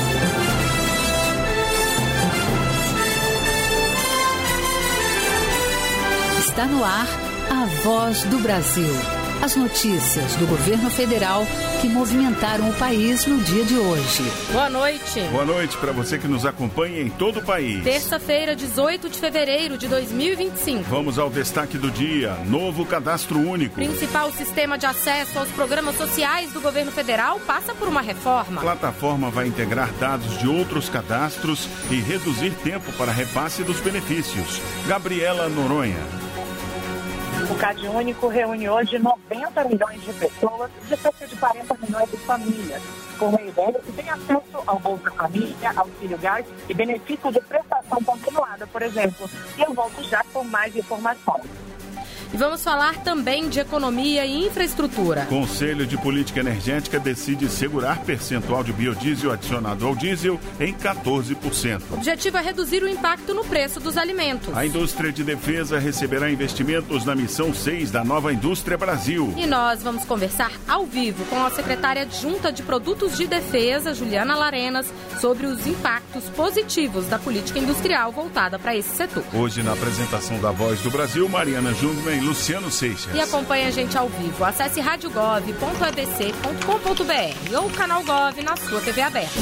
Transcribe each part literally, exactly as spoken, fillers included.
Está no ar a Voz do Brasil. As notícias do governo federal que movimentaram o país no dia de hoje. Boa noite. Boa noite para você que nos acompanha em todo o país. Terça-feira, dezoito de fevereiro de dois mil e vinte e cinco. Vamos ao destaque do dia. Novo cadastro único. Principal sistema de acesso aos programas sociais do governo federal passa por uma reforma. A plataforma vai integrar dados de outros cadastros e reduzir tempo para repasse dos benefícios. Gabriela Noronha. O CadÚnico reúne hoje noventa milhões de pessoas de cerca de quarenta milhões de famílias. Com meio delas que tem acesso ao Bolsa Família, Auxílio Gás e benefício de prestação continuada, por exemplo. E eu volto já com mais informações. E vamos falar também de economia e infraestrutura. Conselho de Política Energética decide segurar percentual de biodiesel adicionado ao diesel em quatorze por cento. O objetivo é reduzir o impacto no preço dos alimentos. A indústria de defesa receberá investimentos na missão seis da Nova Indústria Brasil. E nós vamos conversar ao vivo com a secretária adjunta de Produtos de Defesa, Juliana Larenas, sobre os impactos positivos da política industrial voltada para esse setor. Hoje, na apresentação da Voz do Brasil, Mariana Jungmann e Luciano Seixas. E acompanha a gente ao vivo. Acesse rádio gov ponto e b c ponto com ponto b r ou o canal Gov na sua T V aberta.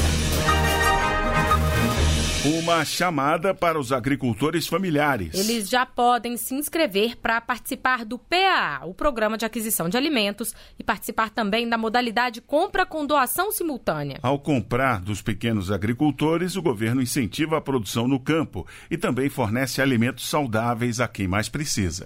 Uma chamada para os agricultores familiares. Eles já podem se inscrever para participar do P A A, o Programa de Aquisição de Alimentos, e participar também da modalidade compra com doação simultânea. Ao comprar dos pequenos agricultores, o governo incentiva a produção no campo e também fornece alimentos saudáveis a quem mais precisa.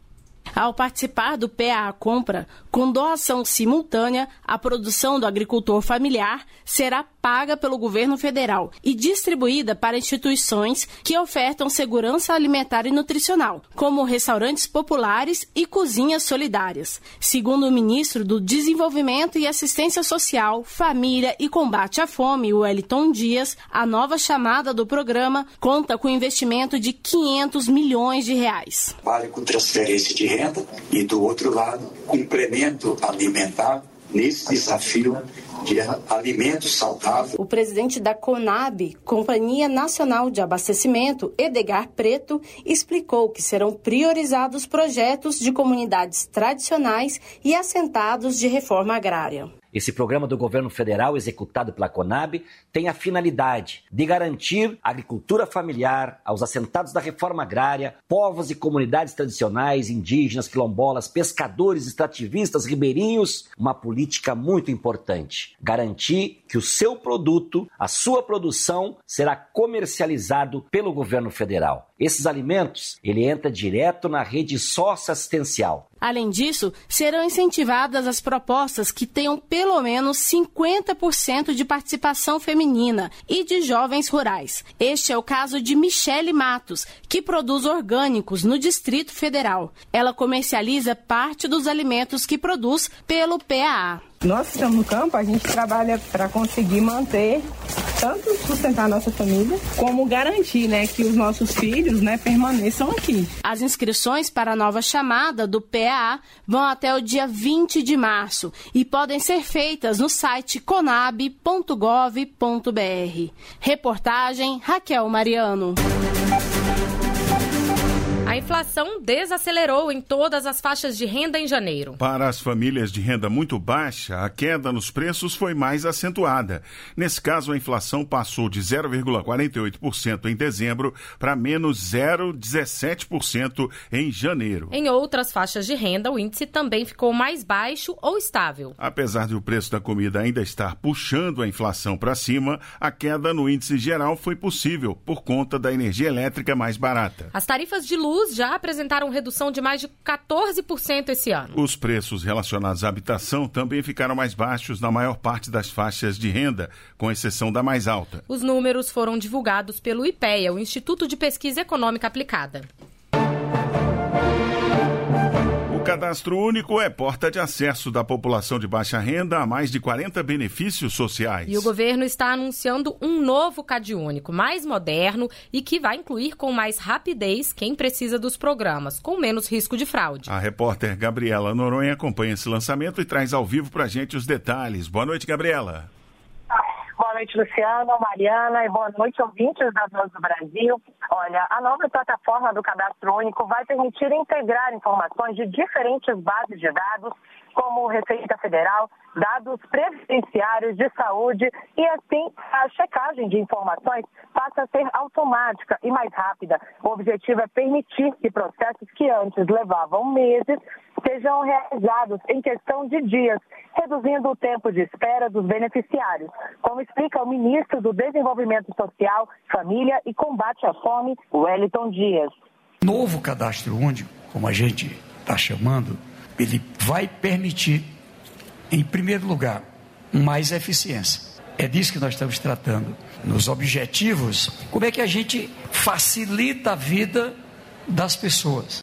Ao participar do P A A Compra, com doação simultânea, a produção do agricultor familiar será paga pelo governo federal e distribuída para instituições que ofertam segurança alimentar e nutricional, como restaurantes populares e cozinhas solidárias. Segundo o ministro do Desenvolvimento e Assistência Social, Família e Combate à Fome, Wellington Dias, a nova chamada do programa conta com investimento de quinhentos milhões de reais. Vale com transferência de renda e, do outro lado, complemento alimentar nesse desafio de alimentos saudáveis. O presidente da CONAB, Companhia Nacional de Abastecimento, Edgar Preto, explicou que serão priorizados projetos de comunidades tradicionais e assentados de reforma agrária. Esse programa do governo federal, executado pela CONAB, tem a finalidade de garantir a agricultura familiar aos assentados da reforma agrária, povos e comunidades tradicionais, indígenas, quilombolas, pescadores, extrativistas, ribeirinhos, uma política muito importante. Garantir que o seu produto, a sua produção, será comercializado pelo governo federal. Esses alimentos, ele entra direto na rede socioassistencial. Além disso, serão incentivadas as propostas que tenham pelo menos cinquenta por cento de participação feminina e de jovens rurais. Este é o caso de Michele Matos, que produz orgânicos no Distrito Federal. Ela comercializa parte dos alimentos que produz pelo P A A. Nós que estamos no campo, a gente trabalha para conseguir manter, tanto sustentar a nossa família, como garantir, né, que os nossos filhos, né, permaneçam aqui. As inscrições para a nova chamada do P A A vão até o dia vinte de março e podem ser feitas no site conab ponto gov ponto b r. Reportagem Raquel Mariano. A inflação desacelerou em todas as faixas de renda em janeiro. Para as famílias de renda muito baixa, a queda nos preços foi mais acentuada. Nesse caso, a inflação passou de zero vírgula quarenta e oito por cento em dezembro para menos zero vírgula dezessete por cento em janeiro. Em outras faixas de renda, o índice também ficou mais baixo ou estável. Apesar de o preço da comida ainda estar puxando a inflação para cima, a queda no índice geral foi possível por conta da energia elétrica mais barata. As tarifas de luz já apresentaram redução de mais de quatorze por cento esse ano. Os preços relacionados à habitação também ficaram mais baixos na maior parte das faixas de renda, com exceção da mais alta. Os números foram divulgados pelo I P E A, o Instituto de Pesquisa Econômica Aplicada. O cadastro único é porta de acesso da população de baixa renda a mais de quarenta benefícios sociais. E o governo está anunciando um novo CadÚnico, mais moderno e que vai incluir com mais rapidez quem precisa dos programas, com menos risco de fraude. A repórter Gabriela Noronha acompanha esse lançamento e traz ao vivo para a gente os detalhes. Boa noite, Gabriela. Boa Boa noite, Luciana, Mariana, e boa noite, ouvintes da Voz do Brasil. Olha, a nova plataforma do Cadastro Único vai permitir integrar informações de diferentes bases de dados, como Receita Federal, dados previdenciários de saúde, e assim a checagem de informações passa a ser automática e mais rápida. O objetivo é permitir que processos que antes levavam meses sejam realizados em questão de dias, reduzindo o tempo de espera dos beneficiários, como explica o ministro do Desenvolvimento Social, Família e Combate à Fome, Wellington Dias. Novo Cadastro Único, como a gente está chamando, ele vai permitir, em primeiro lugar, mais eficiência. É disso que nós estamos tratando. Nos objetivos, como é que a gente facilita a vida das pessoas?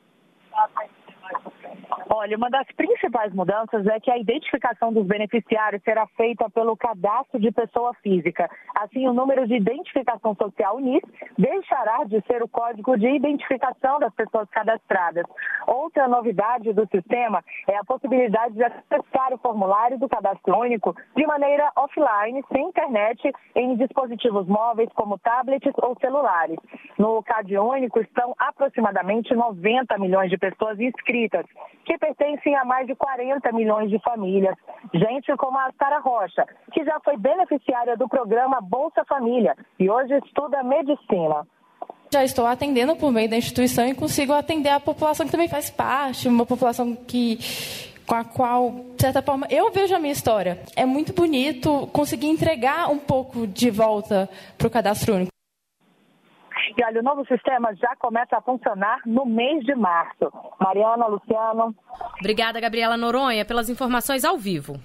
Olha, uma das principais mudanças é que a identificação dos beneficiários será feita pelo cadastro de pessoa física. Assim, o número de identificação social U N I S deixará de ser o código de identificação das pessoas cadastradas. Outra novidade do sistema é a possibilidade de acessar o formulário do Cadastro Único de maneira offline, sem internet, em dispositivos móveis como tablets ou celulares. No Cad Único estão aproximadamente noventa milhões de pessoas inscritas, que pertencem a mais de quarenta milhões de famílias. Gente como a Sara Rocha, que já foi beneficiária do programa Bolsa Família e hoje estuda medicina. Já estou atendendo por meio da instituição e consigo atender a população que também faz parte, uma população que, com a qual, de certa forma, eu vejo a minha história. É muito bonito conseguir entregar um pouco de volta para o Cadastro Único. E olha, o novo sistema já começa a funcionar no mês de março. Mariana, Luciano. Obrigada, Gabriela Noronha, pelas informações ao vivo.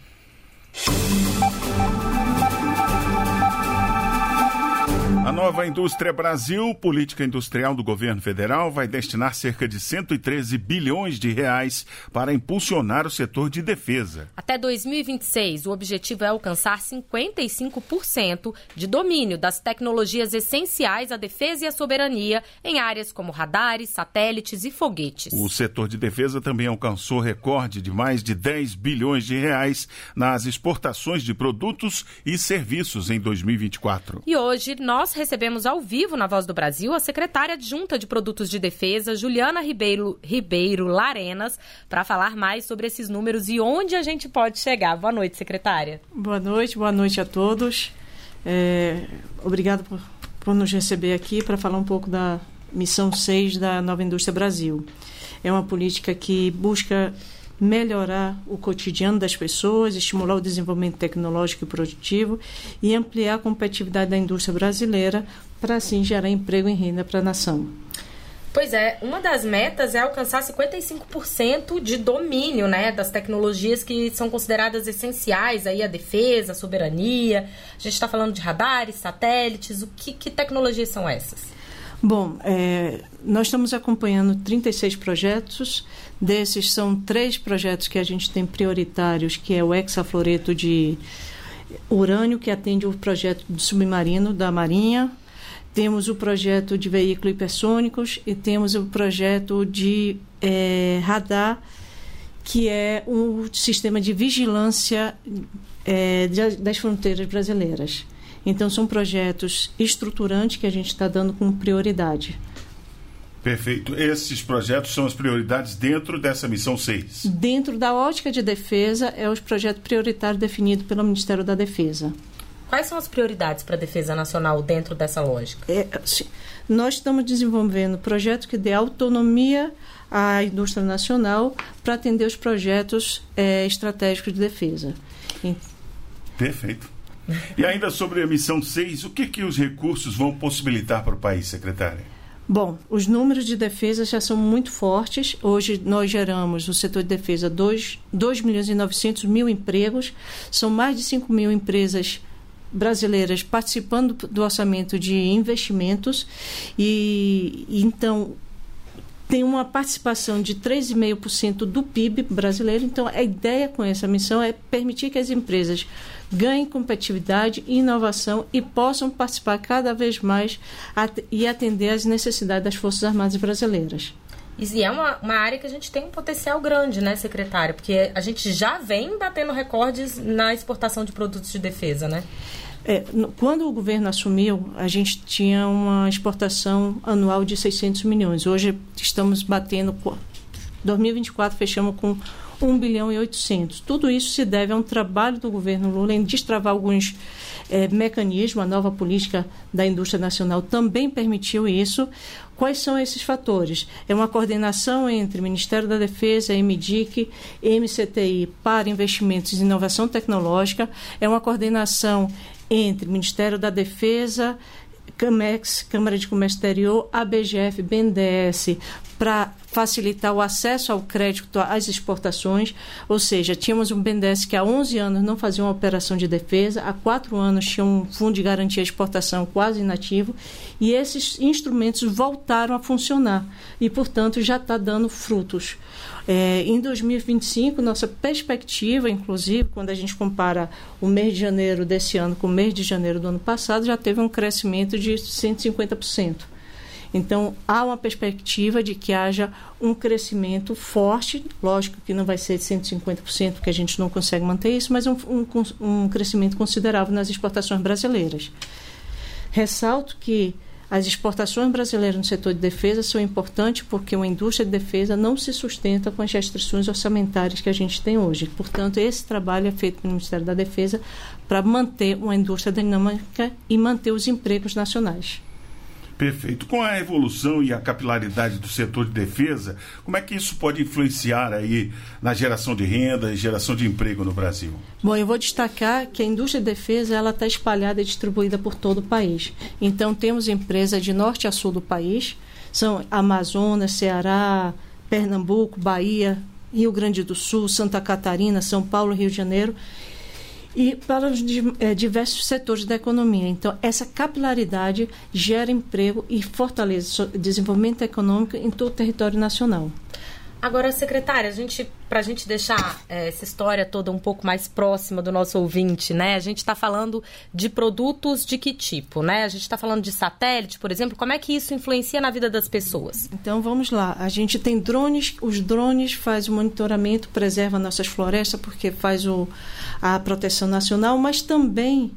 A nova Indústria Brasil, política industrial do governo federal, vai destinar cerca de cento e treze bilhões de reais para impulsionar o setor de defesa. Até dois mil e vinte e seis, o objetivo é alcançar cinquenta e cinco por cento de domínio das tecnologias essenciais à defesa e à soberania em áreas como radares, satélites e foguetes. O setor de defesa também alcançou recorde de mais de dez bilhões de reais nas exportações de produtos e serviços em dois mil e vinte e quatro. E hoje nós recebemos ao vivo na Voz do Brasil a secretária adjunta de Produtos de Defesa, Juliana Ribeiro, Ribeiro Larenas, para falar mais sobre esses números e onde a gente pode chegar. Boa noite, secretária. Boa noite, boa noite a todos. É, obrigado por, por nos receber aqui para falar um pouco da missão seis da Nova Indústria Brasil. É uma política que busca melhorar o cotidiano das pessoas, estimular o desenvolvimento tecnológico e produtivo e ampliar a competitividade da indústria brasileira para, assim, gerar emprego e renda para a nação. Pois é, uma das metas é alcançar cinquenta e cinco por cento de domínio, né, das tecnologias que são consideradas essenciais aí à defesa, à soberania. A gente está falando de radares, satélites, o que, que tecnologias são essas? Bom, é, nós estamos acompanhando trinta e seis projetos. Desses são três projetos que a gente tem prioritários, que é o hexafluoreto de urânio, que atende o projeto do submarino da Marinha. Temos o projeto de veículos hipersônicos e temos o projeto de é, radar, que é um sistema de vigilância é, das fronteiras brasileiras. Então, são projetos estruturantes que a gente está dando com prioridade. Perfeito. Esses projetos são as prioridades dentro dessa missão seis? Dentro da ótica de defesa, é os projetos prioritários definidos pelo Ministério da Defesa. Quais são as prioridades para a defesa nacional dentro dessa lógica? É, nós estamos desenvolvendo projetos que dê autonomia à indústria nacional para atender os projetos é, estratégicos de defesa. Perfeito. E ainda sobre a missão seis, o que, que os recursos vão possibilitar para o país, secretária? Bom, os números de defesa já são muito fortes. Hoje nós geramos no setor de defesa dois milhões e novecentos mil empregos. São mais de cinco mil empresas brasileiras participando do orçamento de investimentos. E então tem uma participação de três vírgula cinco por cento do P I B brasileiro. Então, a ideia com essa missão é permitir que as empresas ganhem competitividade e inovação e possam participar cada vez mais at- e atender às necessidades das Forças Armadas brasileiras. E é uma, uma área que a gente tem um potencial grande, né, secretária? Porque a gente já vem batendo recordes na exportação de produtos de defesa, né? É, quando o governo assumiu, a gente tinha uma exportação anual de seiscentos milhões. Hoje estamos batendo, dois mil e vinte e quatro fechamos com um bilhão e oitocentos. Tudo isso se deve a um trabalho do governo Lula em destravar alguns é, mecanismos. A nova política da indústria nacional também permitiu isso. Quais são esses fatores? É uma coordenação entre Ministério da Defesa, M D I C, M C T I para investimentos em inovação tecnológica. É uma coordenação entre Ministério da Defesa, CAMEX, Câmara de Comércio Exterior, A B G F, B N D E S, para facilitar o acesso ao crédito às exportações. Ou seja, tínhamos um B N D E S que há onze anos não fazia uma operação de defesa, há quatro anos tinha um fundo de garantia de exportação quase inativo, e esses instrumentos voltaram a funcionar e, portanto, já está dando frutos. É, em dois mil e vinte e cinco, nossa perspectiva, inclusive, quando a gente compara o mês de janeiro desse ano com o mês de janeiro do ano passado, já teve um crescimento de cento e cinquenta por cento. Então, há uma perspectiva de que haja um crescimento forte, lógico que não vai ser de cento e cinquenta por cento, porque a gente não consegue manter isso, mas um, um, um crescimento considerável nas exportações brasileiras. Ressalto que as exportações brasileiras no setor de defesa são importantes porque uma indústria de defesa não se sustenta com as restrições orçamentárias que a gente tem hoje. Portanto, esse trabalho é feito pelo Ministério da Defesa para manter uma indústria dinâmica e manter os empregos nacionais. Perfeito. Com a evolução e a capilaridade do setor de defesa, como é que isso pode influenciar aí na geração de renda e geração de emprego no Brasil? Bom, eu vou destacar que a indústria de defesa ela está espalhada e distribuída por todo o país. Então, temos empresas de norte a sul do país, são Amazonas, Ceará, Pernambuco, Bahia, Rio Grande do Sul, Santa Catarina, São Paulo, Rio de Janeiro, e para os é, diversos setores da economia. Então, essa capilaridade gera emprego e fortalece o desenvolvimento econômico em todo o território nacional. Agora, secretária, a gente, para a gente deixar é, essa história toda um pouco mais próxima do nosso ouvinte, né? A gente está falando de produtos de que tipo, né? A gente está falando de satélite, por exemplo. Como é que isso influencia na vida das pessoas? Então, vamos lá. A gente tem drones. Os drones fazem o monitoramento, preservam nossas florestas, porque faz o, a proteção nacional, mas também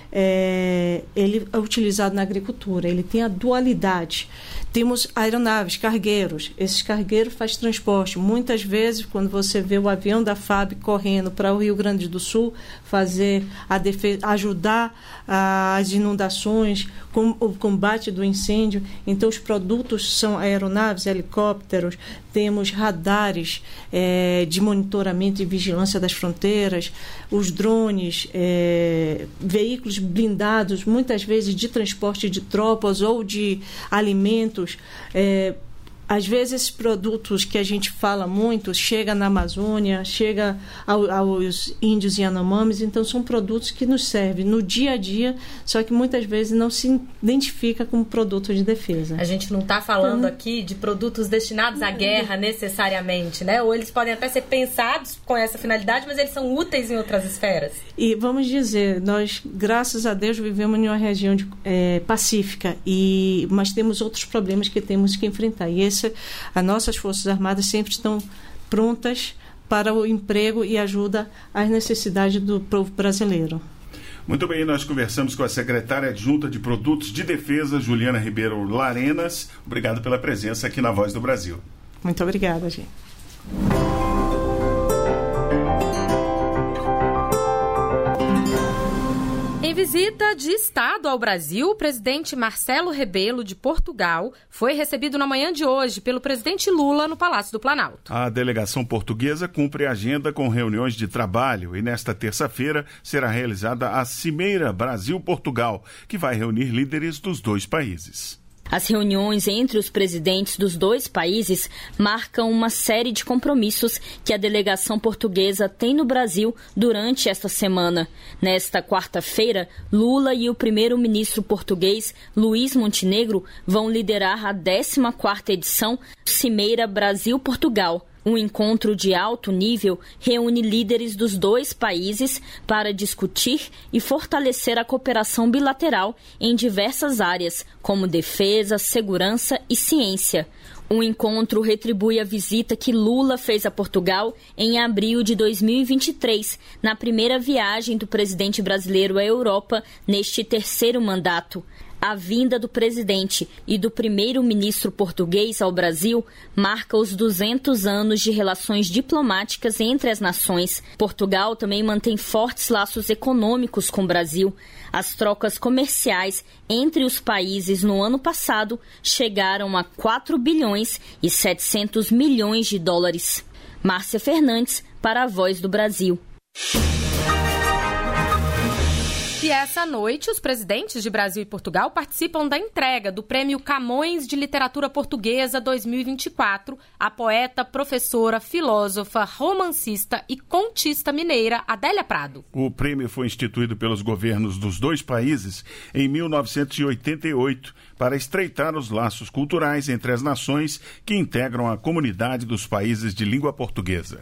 é, ele é utilizado na agricultura. Ele tem a dualidade. Temos aeronaves, cargueiros. Esses cargueiros fazem transporte. Muitas vezes, quando você vê o avião da F A B correndo para o Rio Grande do Sul, fazer a defesa, ajudar as inundações, com o combate do incêndio. Então, os produtos são aeronaves, helicópteros, temos radares é, de monitoramento e vigilância das fronteiras, os drones, é, veículos blindados, muitas vezes de transporte de tropas ou de alimentos. É, às vezes, esses produtos que a gente fala muito chega na Amazônia, chega ao, aos índios e Yanomamis, então são produtos que nos servem no dia a dia, só que muitas vezes não se identifica como produto de defesa. A gente não está falando hum. aqui de produtos destinados à guerra necessariamente, né? Ou eles podem até ser pensados com essa finalidade, mas eles são úteis em outras esferas. E vamos dizer, nós, graças a Deus, vivemos em uma região de, é, pacífica, e, mas temos outros problemas que temos que enfrentar. E esse as nossas Forças Armadas sempre estão prontas para o emprego e ajuda às necessidades do povo brasileiro. Muito bem, nós conversamos com a secretária adjunta de Produtos de Defesa, Juliana Ribeiro Larenas. Obrigado pela presença aqui na Voz do Brasil. Muito obrigada, gente. Em visita de Estado ao Brasil, o presidente Marcelo Rebelo, de Portugal, foi recebido na manhã de hoje pelo presidente Lula no Palácio do Planalto. A delegação portuguesa cumpre a agenda com reuniões de trabalho e nesta terça-feira será realizada a Cimeira Brasil-Portugal, que vai reunir líderes dos dois países. As reuniões entre os presidentes dos dois países marcam uma série de compromissos que a delegação portuguesa tem no Brasil durante esta semana. Nesta quarta-feira, Lula e o primeiro-ministro português, Luís Montenegro, vão liderar a décima quarta edição do Cimeira Brasil-Portugal. Um encontro de alto nível reúne líderes dos dois países para discutir e fortalecer a cooperação bilateral em diversas áreas, como defesa, segurança e ciência. O encontro retribui a visita que Lula fez a Portugal em abril de dois mil e vinte e três, na primeira viagem do presidente brasileiro à Europa neste terceiro mandato. A vinda do presidente e do primeiro-ministro português ao Brasil marca os duzentos anos de relações diplomáticas entre as nações. Portugal também mantém fortes laços econômicos com o Brasil. As trocas comerciais entre os países no ano passado chegaram a quatro bilhões e setecentos milhões de dólares. Márcia Fernandes, para a Voz do Brasil. E essa noite, os presidentes de Brasil e Portugal participam da entrega do Prêmio Camões de Literatura Portuguesa dois mil e vinte e quatro à poeta, professora, filósofa, romancista e contista mineira Adélia Prado. O prêmio foi instituído pelos governos dos dois países em mil novecentos e oitenta e oito para estreitar os laços culturais entre as nações que integram a comunidade dos países de língua portuguesa.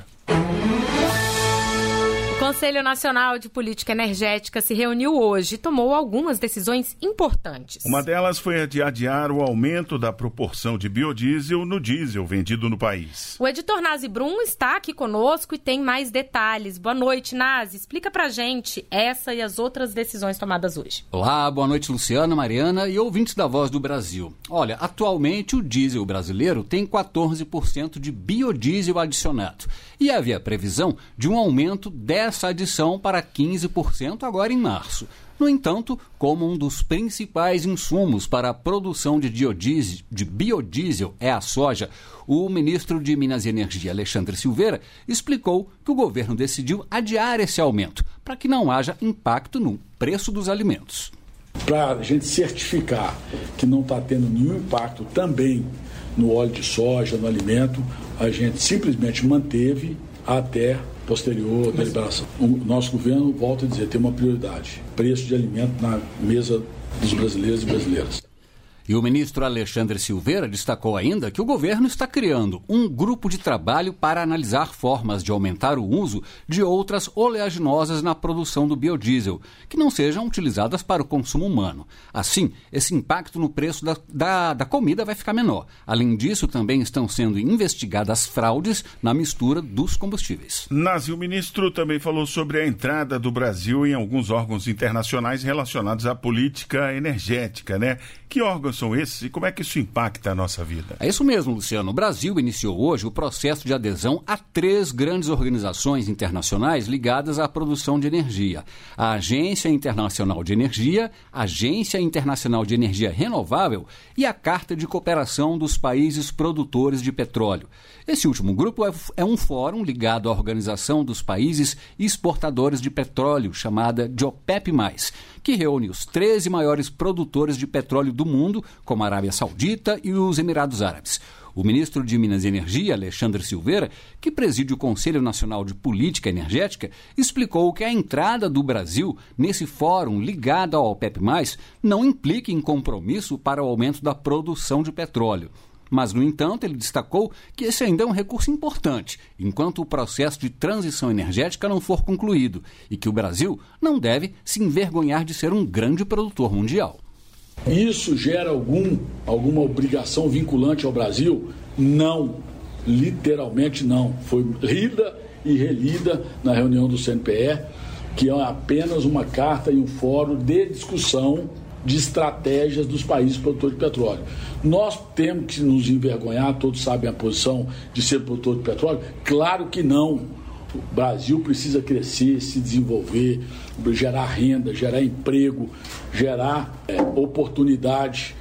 O Conselho Nacional de Política Energética se reuniu hoje e tomou algumas decisões importantes. Uma delas foi a de adiar o aumento da proporção de biodiesel no diesel vendido no país. O editor Nazi Brum está aqui conosco e tem mais detalhes. Boa noite, Nazi. Explica pra gente essa e as outras decisões tomadas hoje. Olá, boa noite, Luciana, Mariana e ouvintes da Voz do Brasil. Olha, atualmente o diesel brasileiro tem quatorze por cento de biodiesel adicionado e havia previsão de um aumento dessa adição para quinze por cento agora em março. No entanto, como um dos principais insumos para a produção de, biodiesel, de biodiesel é a soja, o ministro de Minas e Energia, Alexandre Silveira, explicou que o governo decidiu adiar esse aumento para que não haja impacto no preço dos alimentos. Para a gente certificar que não está tendo nenhum impacto também no óleo de soja, no alimento, a gente simplesmente manteve até posterior da liberação. O nosso governo, volta a dizer, tem uma prioridade: preço de alimento na mesa dos brasileiros e brasileiras. E o ministro Alexandre Silveira destacou ainda que o governo está criando um grupo de trabalho para analisar formas de aumentar o uso de outras oleaginosas na produção do biodiesel, que não sejam utilizadas para o consumo humano. Assim, esse impacto no preço da, da, da comida vai ficar menor. Além disso, também estão sendo investigadas fraudes na mistura dos combustíveis. Nazi, o ministro também falou sobre a entrada do Brasil em alguns órgãos internacionais relacionados à política energética, né? Que órgãos são esses e como é que isso impacta a nossa vida? É isso mesmo, Luciano. O Brasil iniciou hoje o processo de adesão a três grandes organizações internacionais ligadas à produção de energia: a Agência Internacional de Energia, a Agência Internacional de Energia Renovável e a Carta de Cooperação dos Países Produtores de Petróleo. Esse último grupo é, é um fórum ligado à Organização dos Países Exportadores de Petróleo, chamada de OPEP mais, que reúne os treze maiores produtores de petróleo do mundo, como a Arábia Saudita e os Emirados Árabes. O ministro de Minas e Energia, Alexandre Silveira, que preside o Conselho Nacional de Política Energética, explicou que a entrada do Brasil nesse fórum ligado ao OPEP mais, não implica em compromisso para o aumento da produção de petróleo. Mas, no entanto, ele destacou que esse ainda é um recurso importante, enquanto o processo de transição energética não for concluído, e que o Brasil não deve se envergonhar de ser um grande produtor mundial. Isso gera algum, alguma obrigação vinculante ao Brasil? Não, literalmente não. Foi lida e relida na reunião do C N P E, que é apenas uma carta e um fórum de discussão de estratégias dos países produtores de petróleo. Nós temos que nos envergonhar, todos sabem a posição de ser produtor de petróleo? Claro que não. O Brasil precisa crescer, se desenvolver, gerar renda, gerar emprego, gerar é, oportunidade,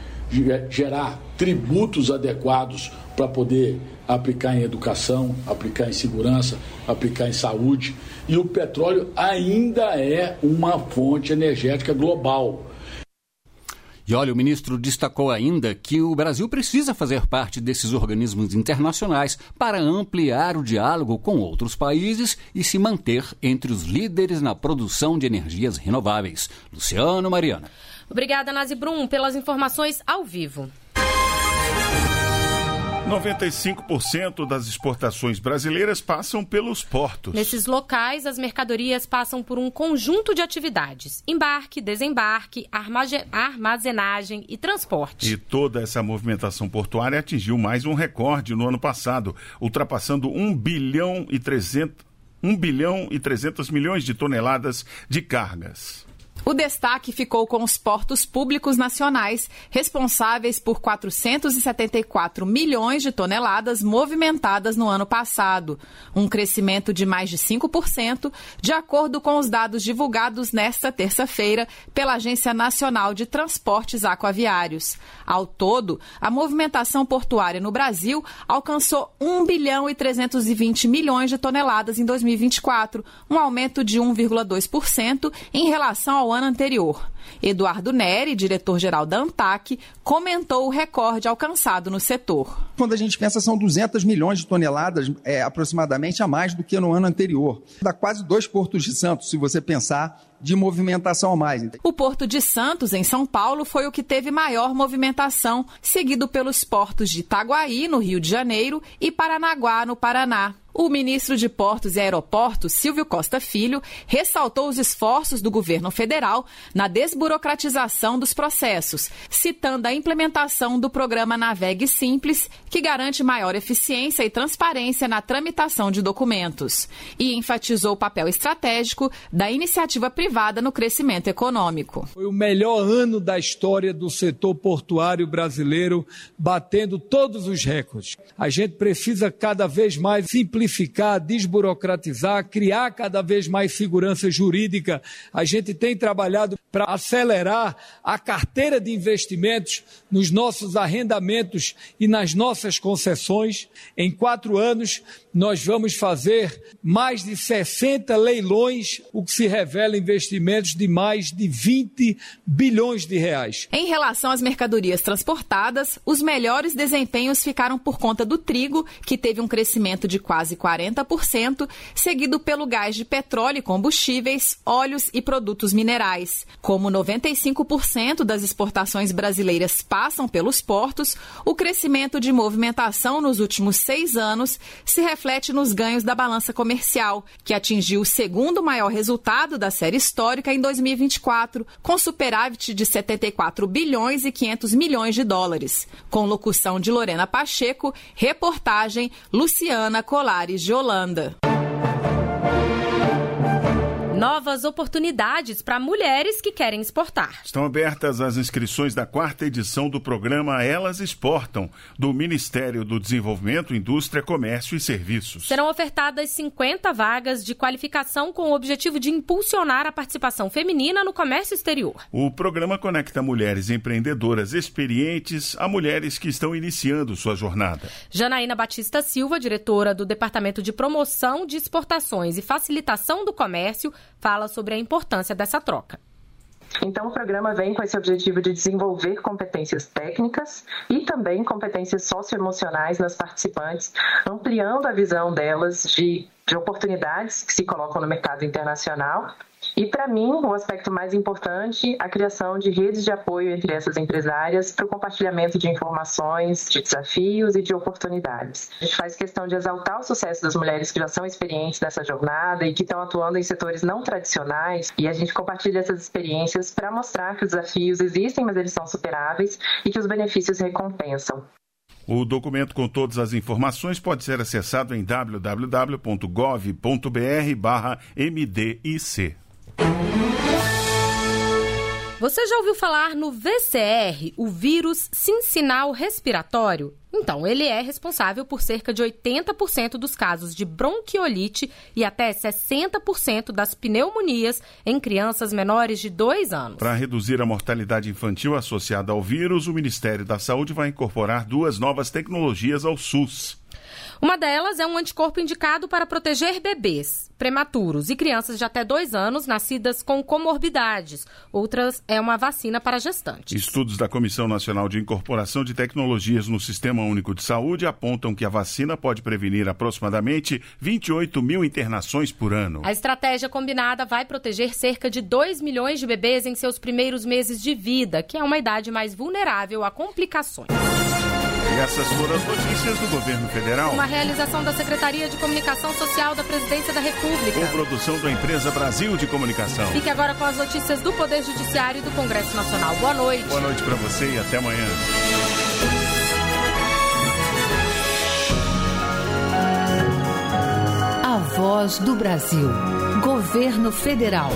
gerar tributos adequados para poder aplicar em educação, aplicar em segurança, aplicar em saúde. E o petróleo ainda é uma fonte energética global. E olha, o ministro destacou ainda que o Brasil precisa fazer parte desses organismos internacionais para ampliar o diálogo com outros países e se manter entre os líderes na produção de energias renováveis. Luciano, Mariana. Obrigada, Nazi Brum, pelas informações ao vivo. noventa e cinco por cento das exportações brasileiras passam pelos portos. Nesses locais, as mercadorias passam por um conjunto de atividades: embarque, desembarque, armazenagem e transporte. E toda essa movimentação portuária atingiu mais um recorde no ano passado, ultrapassando um bilhão e trezentos, um bilhão e trezentos milhões de toneladas de cargas. O destaque ficou com os portos públicos nacionais, responsáveis por quatrocentos e setenta e quatro milhões de toneladas movimentadas no ano passado, um crescimento de mais de cinco por cento, de acordo com os dados divulgados nesta terça-feira pela Agência Nacional de Transportes Aquaviários. Ao todo, a movimentação portuária no Brasil alcançou um bilhão e trezentos e vinte milhões de toneladas em dois mil e vinte e quatro, um aumento de um vírgula dois por cento em relação ao ano anterior. Eduardo Neri, diretor-geral da ANTAQ, comentou o recorde alcançado no setor. Quando a gente pensa, são duzentos milhões de toneladas, é, aproximadamente, a mais do que no ano anterior. Dá quase dois portos de Santos, se você pensar de movimentação a mais. O Porto de Santos, em São Paulo, foi o que teve maior movimentação, seguido pelos portos de Itaguaí, no Rio de Janeiro, e Paranaguá, no Paraná. O ministro de Portos e Aeroportos, Silvio Costa Filho, ressaltou os esforços do governo federal na desburocratização dos processos, citando a implementação do programa Navegue Simples, que garante maior eficiência e transparência na tramitação de documentos, e enfatizou o papel estratégico da iniciativa privada no crescimento econômico. Foi o melhor ano da história do setor portuário brasileiro, batendo todos os recordes. A gente precisa cada vez mais simplificar simplificar, desburocratizar, criar cada vez mais segurança jurídica. A gente tem trabalhado para acelerar a carteira de investimentos nos nossos arrendamentos e nas nossas concessões. Em quatro anos, nós vamos fazer mais de sessenta leilões, o que se revela investimentos de mais de vinte bilhões de reais. Em relação às mercadorias transportadas, os melhores desempenhos ficaram por conta do trigo, que teve um crescimento de quase quarenta por cento, seguido pelo gás de petróleo e combustíveis, óleos e produtos minerais. Como noventa e cinco por cento das exportações brasileiras passam pelos portos, o crescimento de movimentação nos últimos seis anos se reflete nos ganhos da balança comercial, que atingiu o segundo maior resultado da série histórica em dois mil e vinte e quatro, com superávit de setenta e quatro bilhões e quinhentos milhões de dólares. Com locução de Lorena Pacheco, reportagem Luciana Colares de Holanda. Novas oportunidades para mulheres que querem exportar. Estão abertas as inscrições da quarta edição do programa Elas Exportam, do Ministério do Desenvolvimento, Indústria, Comércio e Serviços. Serão ofertadas cinquenta vagas de qualificação com o objetivo de impulsionar a participação feminina no comércio exterior. O programa conecta mulheres empreendedoras experientes a mulheres que estão iniciando sua jornada. Janaína Batista Silva, diretora do Departamento de Promoção de Exportações e Facilitação do Comércio, fala sobre a importância dessa troca. Então, o programa vem com esse objetivo de desenvolver competências técnicas e também competências socioemocionais nas participantes, ampliando a visão delas de, de oportunidades que se colocam no mercado internacional. E, para mim, o aspecto mais importante, a criação de redes de apoio entre essas empresárias para o compartilhamento de informações, de desafios e de oportunidades. A gente faz questão de exaltar o sucesso das mulheres que já são experientes nessa jornada e que estão atuando em setores não tradicionais, e a gente compartilha essas experiências para mostrar que os desafios existem, mas eles são superáveis e que os benefícios recompensam. O documento com todas as informações pode ser acessado em w w w ponto gov ponto b r barra m d i c. Você já ouviu falar no V C R, o vírus cincinal respiratório? Então, ele é responsável por cerca de oitenta por cento dos casos de bronquiolite e até sessenta por cento das pneumonias em crianças menores de dois anos. Para reduzir a mortalidade infantil associada ao vírus, o Ministério da Saúde vai incorporar duas novas tecnologias ao SUS. Uma delas é um anticorpo indicado para proteger bebês prematuros e crianças de até dois anos nascidas com comorbidades. Outras é uma vacina para gestantes. Estudos da Comissão Nacional de Incorporação de Tecnologias no Sistema Único de Saúde apontam que a vacina pode prevenir aproximadamente vinte e oito mil internações por ano. A estratégia combinada vai proteger cerca de dois milhões de bebês em seus primeiros meses de vida, que é uma idade mais vulnerável a complicações. E essas foram as notícias do governo federal. Uma realização da Secretaria de Comunicação Social da Presidência da República. Com produção da empresa Brasil de Comunicação. Fique agora com as notícias do Poder Judiciário e do Congresso Nacional. Boa noite. Boa noite para você e até amanhã. A Voz do Brasil. Governo Federal.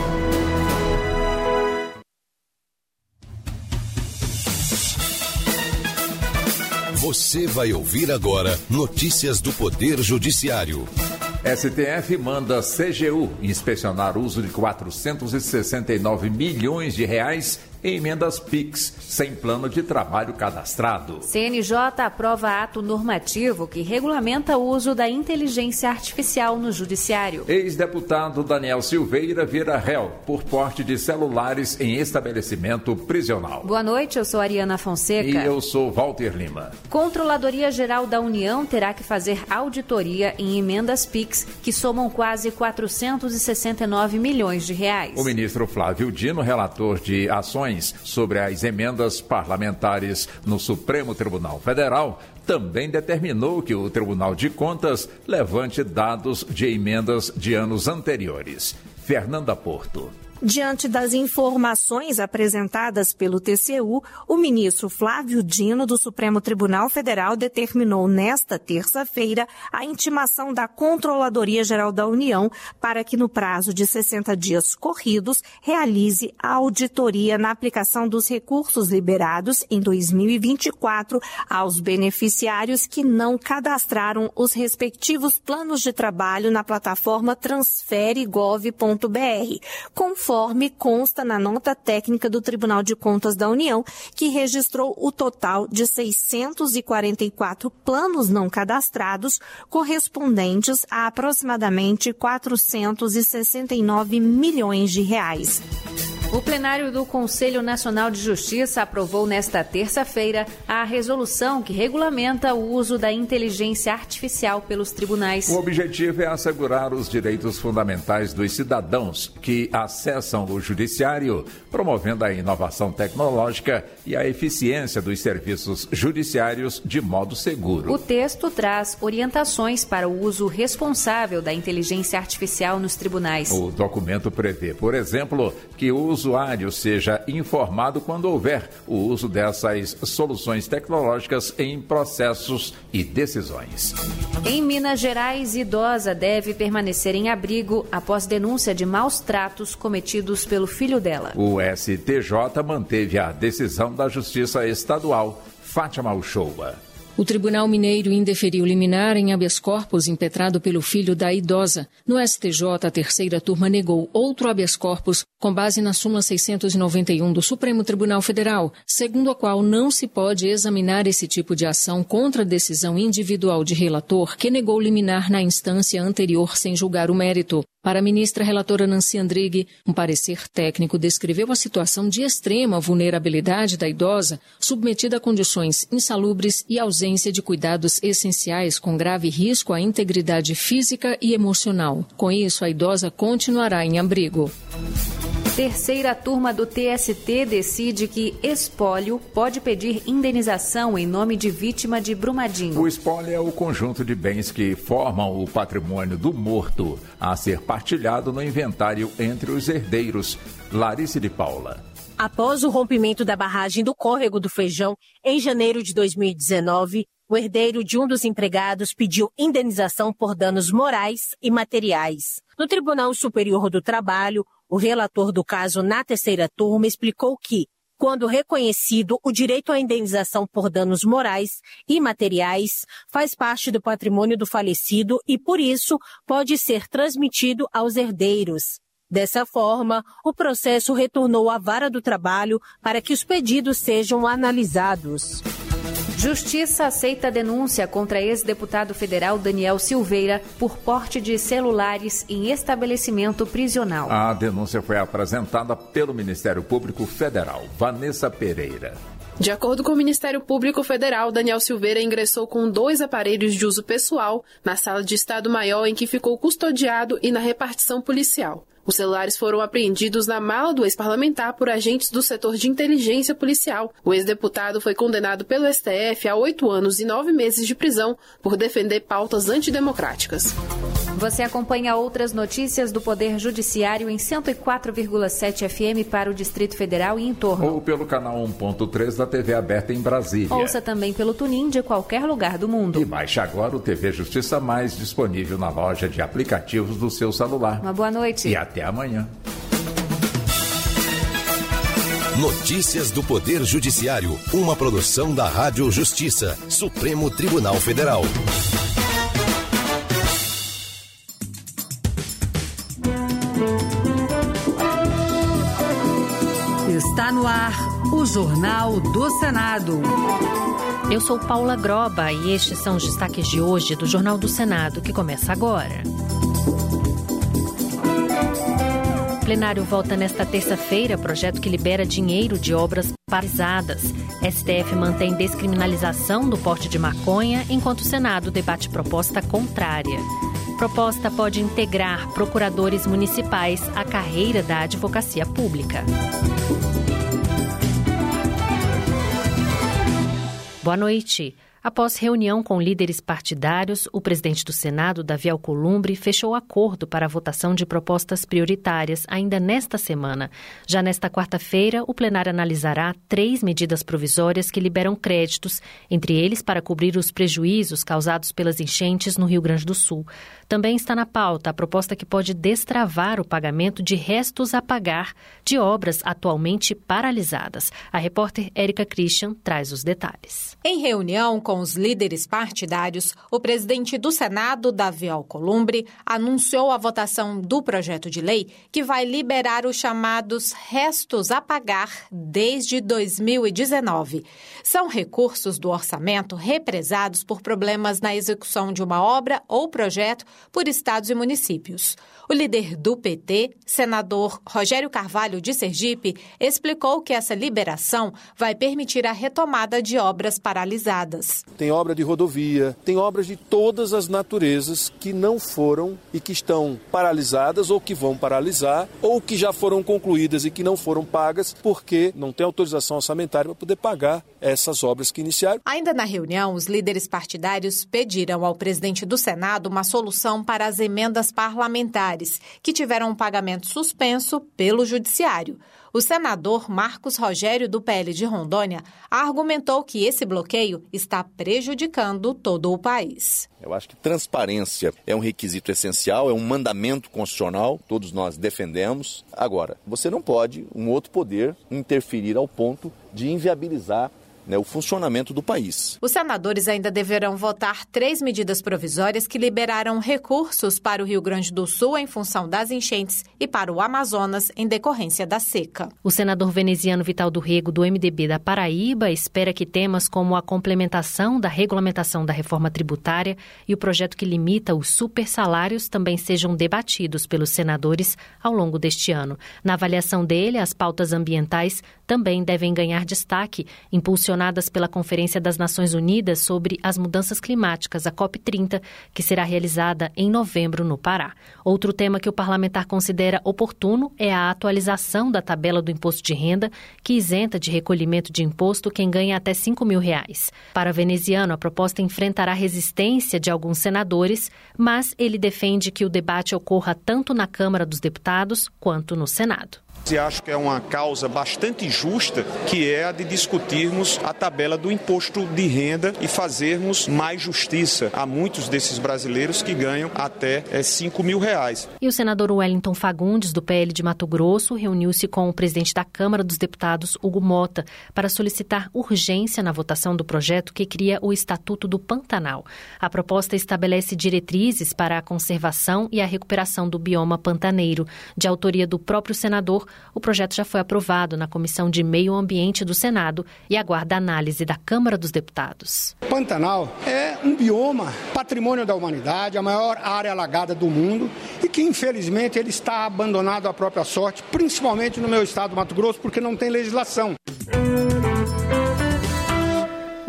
Você vai ouvir agora notícias do Poder Judiciário. S T F manda C G U inspecionar o uso de quatrocentos e sessenta e nove milhões de reais em emendas Pix, sem plano de trabalho cadastrado. C N J aprova ato normativo que regulamenta o uso da inteligência artificial no judiciário. Ex-deputado Daniel Silveira vira réu por porte de celulares em estabelecimento prisional. Boa noite, eu sou Ariana Fonseca. E eu sou Walter Lima. Controladoria Geral da União terá que fazer auditoria em emendas Pix, que somam quase quatrocentos e sessenta e nove milhões de reais. O ministro Flávio Dino, relator de ações sobre as emendas parlamentares no Supremo Tribunal Federal, também determinou que o Tribunal de Contas levante dados de emendas de anos anteriores. Fernanda Porto. Diante das informações apresentadas pelo T C U, o ministro Flávio Dino, do Supremo Tribunal Federal, determinou nesta terça-feira a intimação da Controladoria Geral da União para que, no prazo de sessenta dias corridos, realize a auditoria na aplicação dos recursos liberados em dois mil e vinte e quatro aos beneficiários que não cadastraram os respectivos planos de trabalho na plataforma transfere gov ponto b r, conforme Conforme consta na nota técnica do Tribunal de Contas da União, que registrou o total de seiscentos e quarenta e quatro planos não cadastrados, correspondentes a aproximadamente quatrocentos e sessenta e nove milhões de reais. O plenário do Conselho Nacional de Justiça aprovou nesta terça-feira a resolução que regulamenta o uso da inteligência artificial pelos tribunais. O objetivo é assegurar os direitos fundamentais dos cidadãos que acessam o judiciário, promovendo a inovação tecnológica e a eficiência dos serviços judiciários de modo seguro. O texto traz orientações para o uso responsável da inteligência artificial nos tribunais. O documento prevê, por exemplo, que o uso usuário seja informado quando houver o uso dessas soluções tecnológicas em processos e decisões. Em Minas Gerais, idosa deve permanecer em abrigo após denúncia de maus tratos cometidos pelo filho dela. O S T J manteve a decisão da Justiça Estadual. Fátima Uchoa. O Tribunal Mineiro indeferiu liminar em habeas corpus impetrado pelo filho da idosa. No S T J, a terceira turma negou outro habeas corpus com base na súmula seiscentos e noventa e um do Supremo Tribunal Federal, segundo a qual não se pode examinar esse tipo de ação contra a decisão individual de relator que negou liminar na instância anterior sem julgar o mérito. Para a ministra relatora Nancy Andrighi, um parecer técnico descreveu a situação de extrema vulnerabilidade da idosa, submetida a condições insalubres e ausência de cuidados essenciais com grave risco à integridade física e emocional. Com isso, a idosa continuará em abrigo. Terceira turma do T S T decide que espólio pode pedir indenização em nome de vítima de Brumadinho. O espólio é o conjunto de bens que formam o patrimônio do morto, a ser partilhado no inventário entre os herdeiros. Larissa de Paula. Após o rompimento da barragem do Córrego do Feijão, em janeiro de dois mil e dezenove, o herdeiro de um dos empregados pediu indenização por danos morais e materiais. No Tribunal Superior do Trabalho, o relator do caso na terceira turma explicou que, quando reconhecido, o direito à indenização por danos morais e materiais faz parte do patrimônio do falecido e, por isso, pode ser transmitido aos herdeiros. Dessa forma, o processo retornou à Vara do Trabalho para que os pedidos sejam analisados. Justiça aceita a denúncia contra ex-deputado federal Daniel Silveira por porte de celulares em estabelecimento prisional. A denúncia foi apresentada pelo Ministério Público Federal. Vanessa Pereira. De acordo com o Ministério Público Federal, Daniel Silveira ingressou com dois aparelhos de uso pessoal na sala de Estado-Maior em que ficou custodiado e na repartição policial. Os celulares foram apreendidos na mala do ex-parlamentar por agentes do setor de inteligência policial. O ex-deputado foi condenado pelo S T F a oito anos e nove meses de prisão por defender pautas antidemocráticas. Você acompanha outras notícias do Poder Judiciário em cento e quatro vírgula sete F M para o Distrito Federal e em torno. Ou pelo canal um ponto três da T V aberta em Brasília. Ouça também pelo TuneIn de qualquer lugar do mundo. E baixe agora o T V Justiça Mais, disponível na loja de aplicativos do seu celular. Uma boa noite. E até amanhã. Notícias do Poder Judiciário, uma produção da Rádio Justiça, Supremo Tribunal Federal. Está no ar o Jornal do Senado. Eu sou Paula Groba e estes são os destaques de hoje do Jornal do Senado, que começa agora. O plenário vota nesta terça-feira projeto que libera dinheiro de obras paralisadas. S T F mantém descriminalização do porte de maconha, enquanto o Senado debate proposta contrária. Proposta pode integrar procuradores municipais à carreira da advocacia pública. Boa noite. Após reunião com líderes partidários, o presidente do Senado, Davi Alcolumbre, fechou acordo para a votação de propostas prioritárias ainda nesta semana. Já nesta quarta-feira, o plenário analisará três medidas provisórias que liberam créditos, entre eles para cobrir os prejuízos causados pelas enchentes no Rio Grande do Sul. Também está na pauta a proposta que pode destravar o pagamento de restos a pagar de obras atualmente paralisadas. A repórter Érica Christian traz os detalhes. Em reunião com os líderes partidários, o presidente do Senado, Davi Alcolumbre, anunciou a votação do projeto de lei que vai liberar os chamados restos a pagar desde dois mil e dezenove. São recursos do orçamento represados por problemas na execução de uma obra ou projeto por estados e municípios. O líder do P T, senador Rogério Carvalho de Sergipe, explicou que essa liberação vai permitir a retomada de obras paralisadas. Tem obra de rodovia, tem obras de todas as naturezas que não foram e que estão paralisadas ou que vão paralisar ou que já foram concluídas e que não foram pagas porque não tem autorização orçamentária para poder pagar essas obras que iniciaram. Ainda na reunião, os líderes partidários pediram ao presidente do Senado uma solução para as emendas parlamentares, que tiveram um pagamento suspenso pelo Judiciário. O senador Marcos Rogério, do P L de Rondônia, argumentou que esse bloqueio está prejudicando todo o país. Eu acho que transparência é um requisito essencial, é um mandamento constitucional, todos nós defendemos. Agora, você não pode, um outro poder, interferir ao ponto de inviabilizar Né, o funcionamento do país. Os senadores ainda deverão votar três medidas provisórias que liberaram recursos para o Rio Grande do Sul em função das enchentes e para o Amazonas em decorrência da seca. O senador veneziano Vital do Rego, do M D B da Paraíba, espera que temas como a complementação da regulamentação da reforma tributária e o projeto que limita os supersalários também sejam debatidos pelos senadores ao longo deste ano. Na avaliação dele, as pautas ambientais também devem ganhar destaque, impulsionadas pela Conferência das Nações Unidas sobre as Mudanças Climáticas, a COP trinta, que será realizada em novembro no Pará. Outro tema que o parlamentar considera oportuno é a atualização da tabela do imposto de renda, que isenta de recolhimento de imposto quem ganha até cinco mil reais. Para veneziano, a proposta enfrentará resistência de alguns senadores, mas ele defende que o debate ocorra tanto na Câmara dos Deputados quanto no Senado. E acho que é uma causa bastante justa, que é a de discutirmos a tabela do imposto de renda e fazermos mais justiça a muitos desses brasileiros que ganham até é, cinco mil reais. E o senador Wellington Fagundes, do P L de Mato Grosso, reuniu-se com o presidente da Câmara dos Deputados, Hugo Mota, para solicitar urgência na votação do projeto que cria o Estatuto do Pantanal. A proposta estabelece diretrizes para a conservação e a recuperação do bioma pantaneiro. De autoria do próprio senador, o projeto já foi aprovado na Comissão de Meio Ambiente do Senado e aguarda análise da Câmara dos Deputados. Pantanal é um bioma patrimônio da humanidade, a maior área alagada do mundo e que, infelizmente, ele está abandonado à própria sorte, principalmente no meu estado do Mato Grosso, porque não tem legislação. O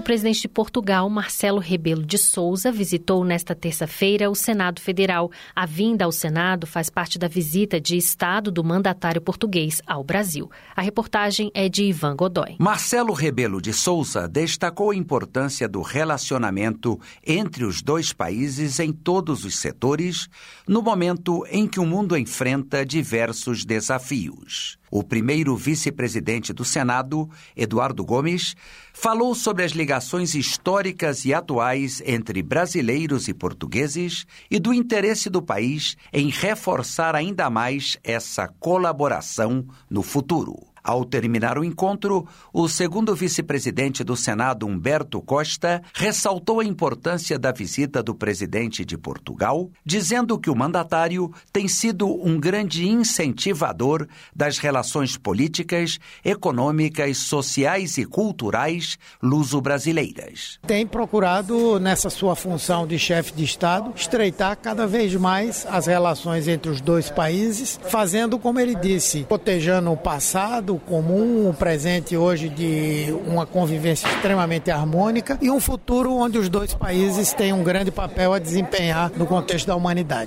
O presidente de Portugal, Marcelo Rebelo de Sousa, visitou nesta terça-feira o Senado Federal. A vinda ao Senado faz parte da visita de Estado do mandatário português ao Brasil. A reportagem é de Ivan Godoy. Marcelo Rebelo de Sousa destacou a importância do relacionamento entre os dois países em todos os setores, no momento em que o mundo enfrenta diversos desafios. O primeiro vice-presidente do Senado, Eduardo Gomes, falou sobre as ligações históricas e atuais entre brasileiros e portugueses e do interesse do país em reforçar ainda mais essa colaboração no futuro. Ao terminar o encontro, o segundo vice-presidente do Senado, Humberto Costa, ressaltou a importância da visita do presidente de Portugal, dizendo que o mandatário tem sido um grande incentivador das relações políticas, econômicas, sociais e culturais luso-brasileiras. Tem procurado, nessa sua função de chefe de Estado, estreitar cada vez mais as relações entre os dois países, fazendo, como ele disse, cotejando o passado, comum, o presente hoje de uma convivência extremamente harmônica e um futuro onde os dois países têm um grande papel a desempenhar no contexto da humanidade.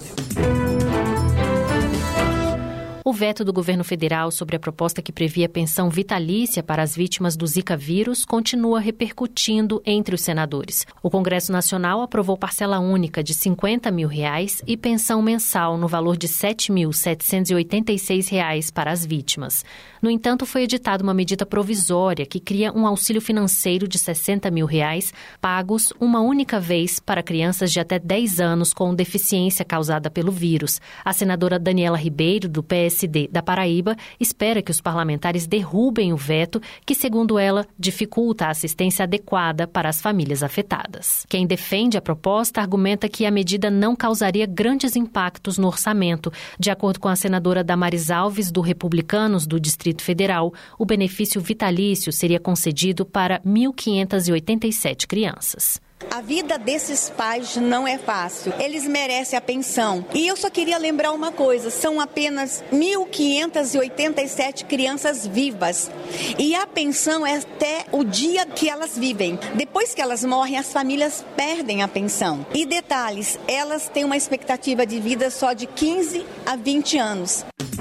O veto do governo federal sobre a proposta que previa pensão vitalícia para as vítimas do Zika vírus continua repercutindo entre os senadores. O Congresso Nacional aprovou parcela única de cinquenta mil reais e pensão mensal no valor de sete mil setecentos e oitenta e seis reais para as vítimas. No entanto, foi editada uma medida provisória que cria um auxílio financeiro de sessenta mil reais pagos uma única vez para crianças de até dez anos com deficiência causada pelo vírus. A senadora Daniela Ribeiro, do P S D da Paraíba, espera que os parlamentares derrubem o veto que, segundo ela, dificulta a assistência adequada para as famílias afetadas. Quem defende a proposta argumenta que a medida não causaria grandes impactos no orçamento. De acordo com a senadora Damares Alves, do Republicanos do Distrito Federal, o benefício vitalício seria concedido para mil quinhentas e oitenta e sete crianças. A vida desses pais não é fácil. Eles merecem a pensão. E eu só queria lembrar uma coisa, são apenas mil quinhentas e oitenta e sete crianças vivas. E a pensão é até o dia que elas vivem. Depois que elas morrem, as famílias perdem a pensão. E detalhes, elas têm uma expectativa de vida só de quinze a vinte anos.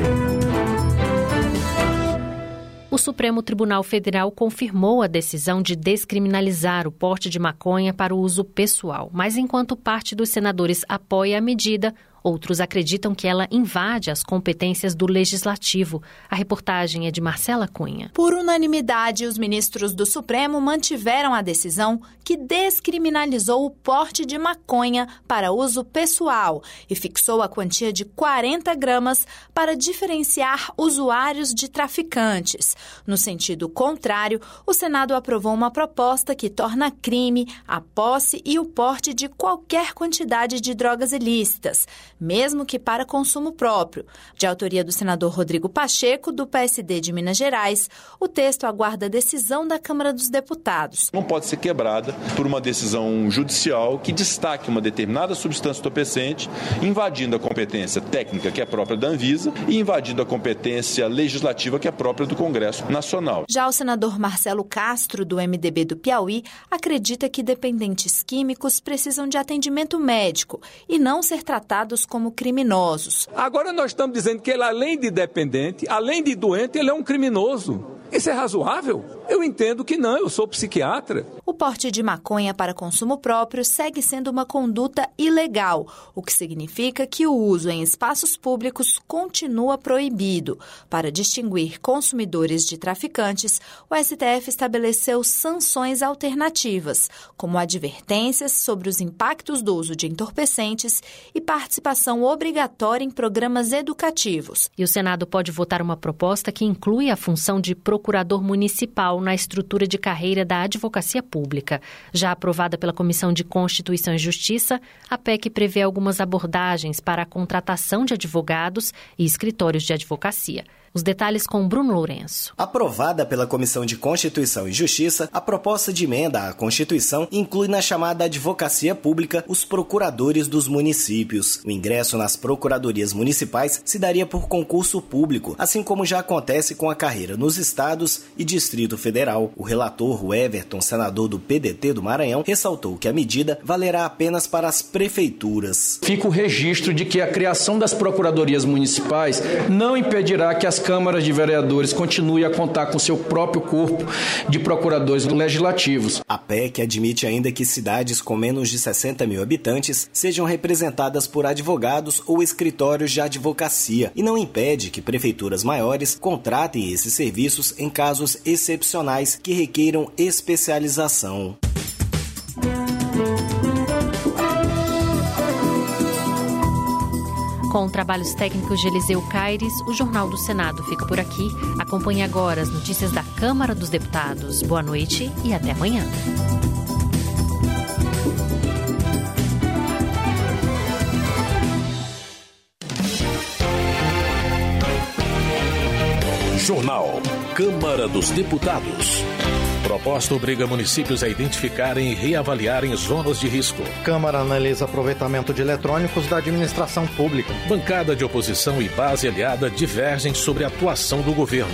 O Supremo Tribunal Federal confirmou a decisão de descriminalizar o porte de maconha para o uso pessoal. Mas enquanto parte dos senadores apoia a medida, outros acreditam que ela invade as competências do Legislativo. A reportagem é de Marcela Cunha. Por unanimidade, os ministros do Supremo mantiveram a decisão que descriminalizou o porte de maconha para uso pessoal e fixou a quantia de quarenta gramas para diferenciar usuários de traficantes. No sentido contrário, o Senado aprovou uma proposta que torna crime a posse e o porte de qualquer quantidade de drogas ilícitas, mesmo que para consumo próprio. De autoria do senador Rodrigo Pacheco, do P S D de Minas Gerais, o texto aguarda a decisão da Câmara dos Deputados. Não pode ser quebrada por uma decisão judicial que destaque uma determinada substância entorpecente, invadindo a competência técnica, que é própria da Anvisa, e invadindo a competência legislativa, que é própria do Congresso Nacional. Já o senador Marcelo Castro, do M D B do Piauí, acredita que dependentes químicos precisam de atendimento médico e não ser tratados como criminosos. Agora nós estamos dizendo que ele, além de dependente, além de doente, ele é um criminoso. Isso é razoável? Eu entendo que não, eu sou psiquiatra. O porte de maconha para consumo próprio segue sendo uma conduta ilegal, o que significa que o uso em espaços públicos continua proibido. Para distinguir consumidores de traficantes, o S T F estabeleceu sanções alternativas, como advertências sobre os impactos do uso de entorpecentes e participação obrigatória em programas educativos. E o Senado pode votar uma proposta que inclui a função de procurador municipal na estrutura de carreira da advocacia pública. Já aprovada pela Comissão de Constituição e Justiça, a P E C prevê algumas abordagens para a contratação de advogados e escritórios de advocacia. Os detalhes com Bruno Lourenço. Aprovada pela Comissão de Constituição e Justiça, a proposta de emenda à Constituição inclui na chamada advocacia pública os procuradores dos municípios. O ingresso nas procuradorias municipais se daria por concurso público, assim como já acontece com a carreira nos estados e Distrito Federal. O relator, o Everton, senador do P D T do Maranhão, ressaltou que a medida valerá apenas para as prefeituras. Fica o registro de que a criação das procuradorias municipais não impedirá que as câmaras de vereadores continuem a contar com seu próprio corpo de procuradores legislativos. A P E C admite ainda que cidades com menos de sessenta mil habitantes sejam representadas por advogados ou escritórios de advocacia e não impede que prefeituras maiores contratem esses serviços em casos excepcionais que requeiram especialização. Com trabalhos técnicos de Eliseu Caires, o Jornal do Senado fica por aqui. Acompanhe agora as notícias da Câmara dos Deputados. Boa noite e até amanhã. Jornal Câmara dos Deputados. Proposta obriga municípios a identificarem e reavaliarem zonas de risco. Câmara analisa aproveitamento de eletrônicos da administração pública. Bancada de oposição e base aliada divergem sobre a atuação do governo.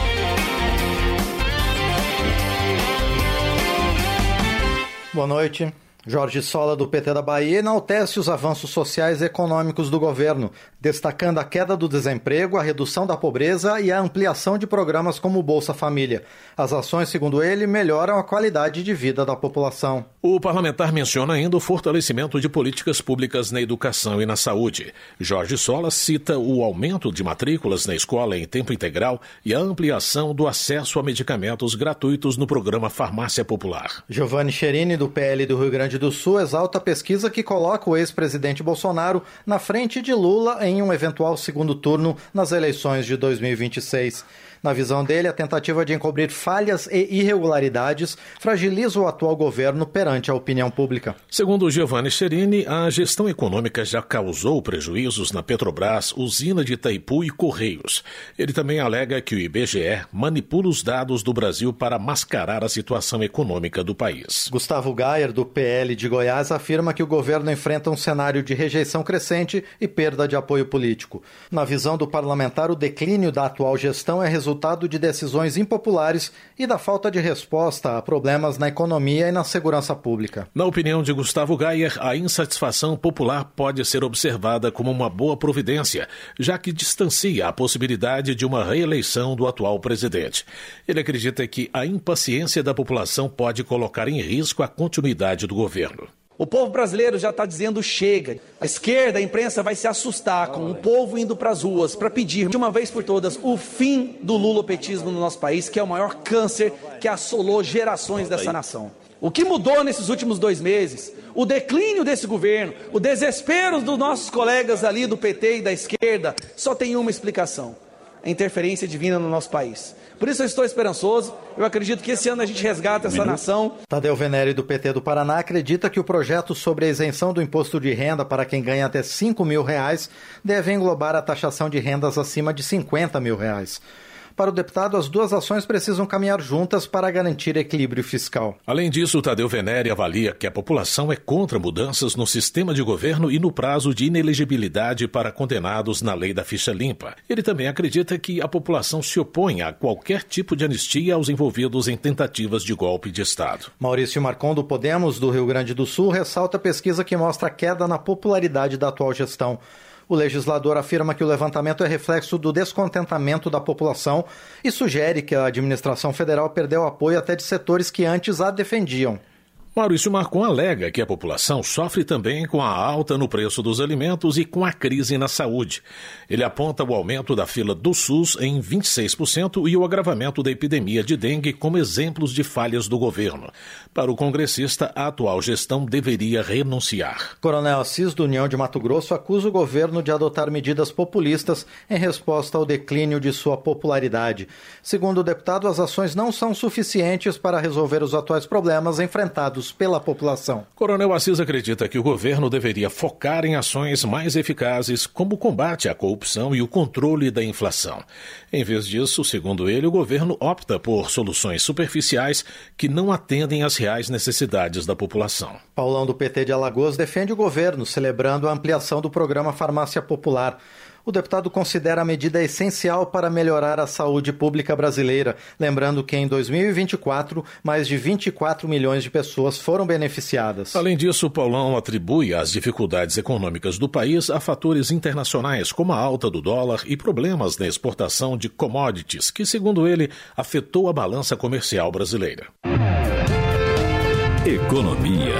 Boa noite. Jorge Sola, do P T da Bahia, enaltece os avanços sociais e econômicos do governo, destacando a queda do desemprego, a redução da pobreza e a ampliação de programas como o Bolsa Família. As ações, segundo ele, melhoram a qualidade de vida da população. O parlamentar menciona ainda o fortalecimento de políticas públicas na educação e na saúde. Jorge Sola cita o aumento de matrículas na escola em tempo integral e a ampliação do acesso a medicamentos gratuitos no programa Farmácia Popular. Giovanni Cherini, do P L do Rio Grande do Sul, exalta a pesquisa que coloca o ex-presidente Bolsonaro na frente de Lula em um eventual segundo turno nas eleições de dois mil e vinte e seis. Na visão dele, a tentativa de encobrir falhas e irregularidades fragiliza o atual governo perante a opinião pública. Segundo Giovanni Cherini, a gestão econômica já causou prejuízos na Petrobras, usina de Itaipu e Correios. Ele também alega que o I B G E manipula os dados do Brasil para mascarar a situação econômica do país. Gustavo Gayer, do P L de Goiás, afirma que o governo enfrenta um cenário de rejeição crescente e perda de apoio político. Na visão do parlamentar, o declínio da atual gestão é resultado resultado de decisões impopulares e da falta de resposta a problemas na economia e na segurança pública. Na opinião de Gustavo Gayer, a insatisfação popular pode ser observada como uma boa providência, já que distancia a possibilidade de uma reeleição do atual presidente. Ele acredita que a impaciência da população pode colocar em risco a continuidade do governo. O povo brasileiro já está dizendo chega. A esquerda, a imprensa vai se assustar com o povo indo para as ruas para pedir de uma vez por todas o fim do lulopetismo no nosso país, que é o maior câncer que assolou gerações dessa nação. O que mudou nesses últimos dois meses? O declínio desse governo, o desespero dos nossos colegas ali do P T e da esquerda, só tem uma explicação: a interferência divina no nosso país. Por isso eu estou esperançoso, eu acredito que esse ano a gente resgata essa nação. Tadeu Venere, do P T do Paraná, acredita que o projeto sobre a isenção do imposto de renda para quem ganha até cinco mil reais deve englobar a taxação de rendas acima de cinquenta mil reais. Para o deputado, as duas ações precisam caminhar juntas para garantir equilíbrio fiscal. Além disso, Tadeu Venere avalia que a população é contra mudanças no sistema de governo e no prazo de inelegibilidade para condenados na lei da ficha limpa. Ele também acredita que a população se opõe a qualquer tipo de anistia aos envolvidos em tentativas de golpe de Estado. Maurício Marcon, do Podemos, do Rio Grande do Sul, ressalta a pesquisa que mostra a queda na popularidade da atual gestão. O legislador afirma que o levantamento é reflexo do descontentamento da população e sugere que a administração federal perdeu apoio até de setores que antes a defendiam. Maurício Marcon alega que a população sofre também com a alta no preço dos alimentos e com a crise na saúde. Ele aponta o aumento da fila do SUS em vinte e seis por cento e o agravamento da epidemia de dengue como exemplos de falhas do governo. Para o congressista, a atual gestão deveria renunciar. Coronel Assis, do União de Mato Grosso, acusa o governo de adotar medidas populistas em resposta ao declínio de sua popularidade. Segundo o deputado, as ações não são suficientes para resolver os atuais problemas enfrentados praticados pela população. Coronel Assis acredita que o governo deveria focar em ações mais eficazes, como o combate à corrupção e o controle da inflação. Em vez disso, segundo ele, o governo opta por soluções superficiais que não atendem às reais necessidades da população. Paulão, do P T de Alagoas, defende o governo, celebrando a ampliação do programa Farmácia Popular. O deputado considera a medida essencial para melhorar a saúde pública brasileira, lembrando que em dois mil e vinte e quatro, mais de vinte e quatro milhões de pessoas foram beneficiadas. Além disso, Paulão atribui as dificuldades econômicas do país a fatores internacionais, como a alta do dólar e problemas na exportação de commodities, que, segundo ele, afetou a balança comercial brasileira. Economia.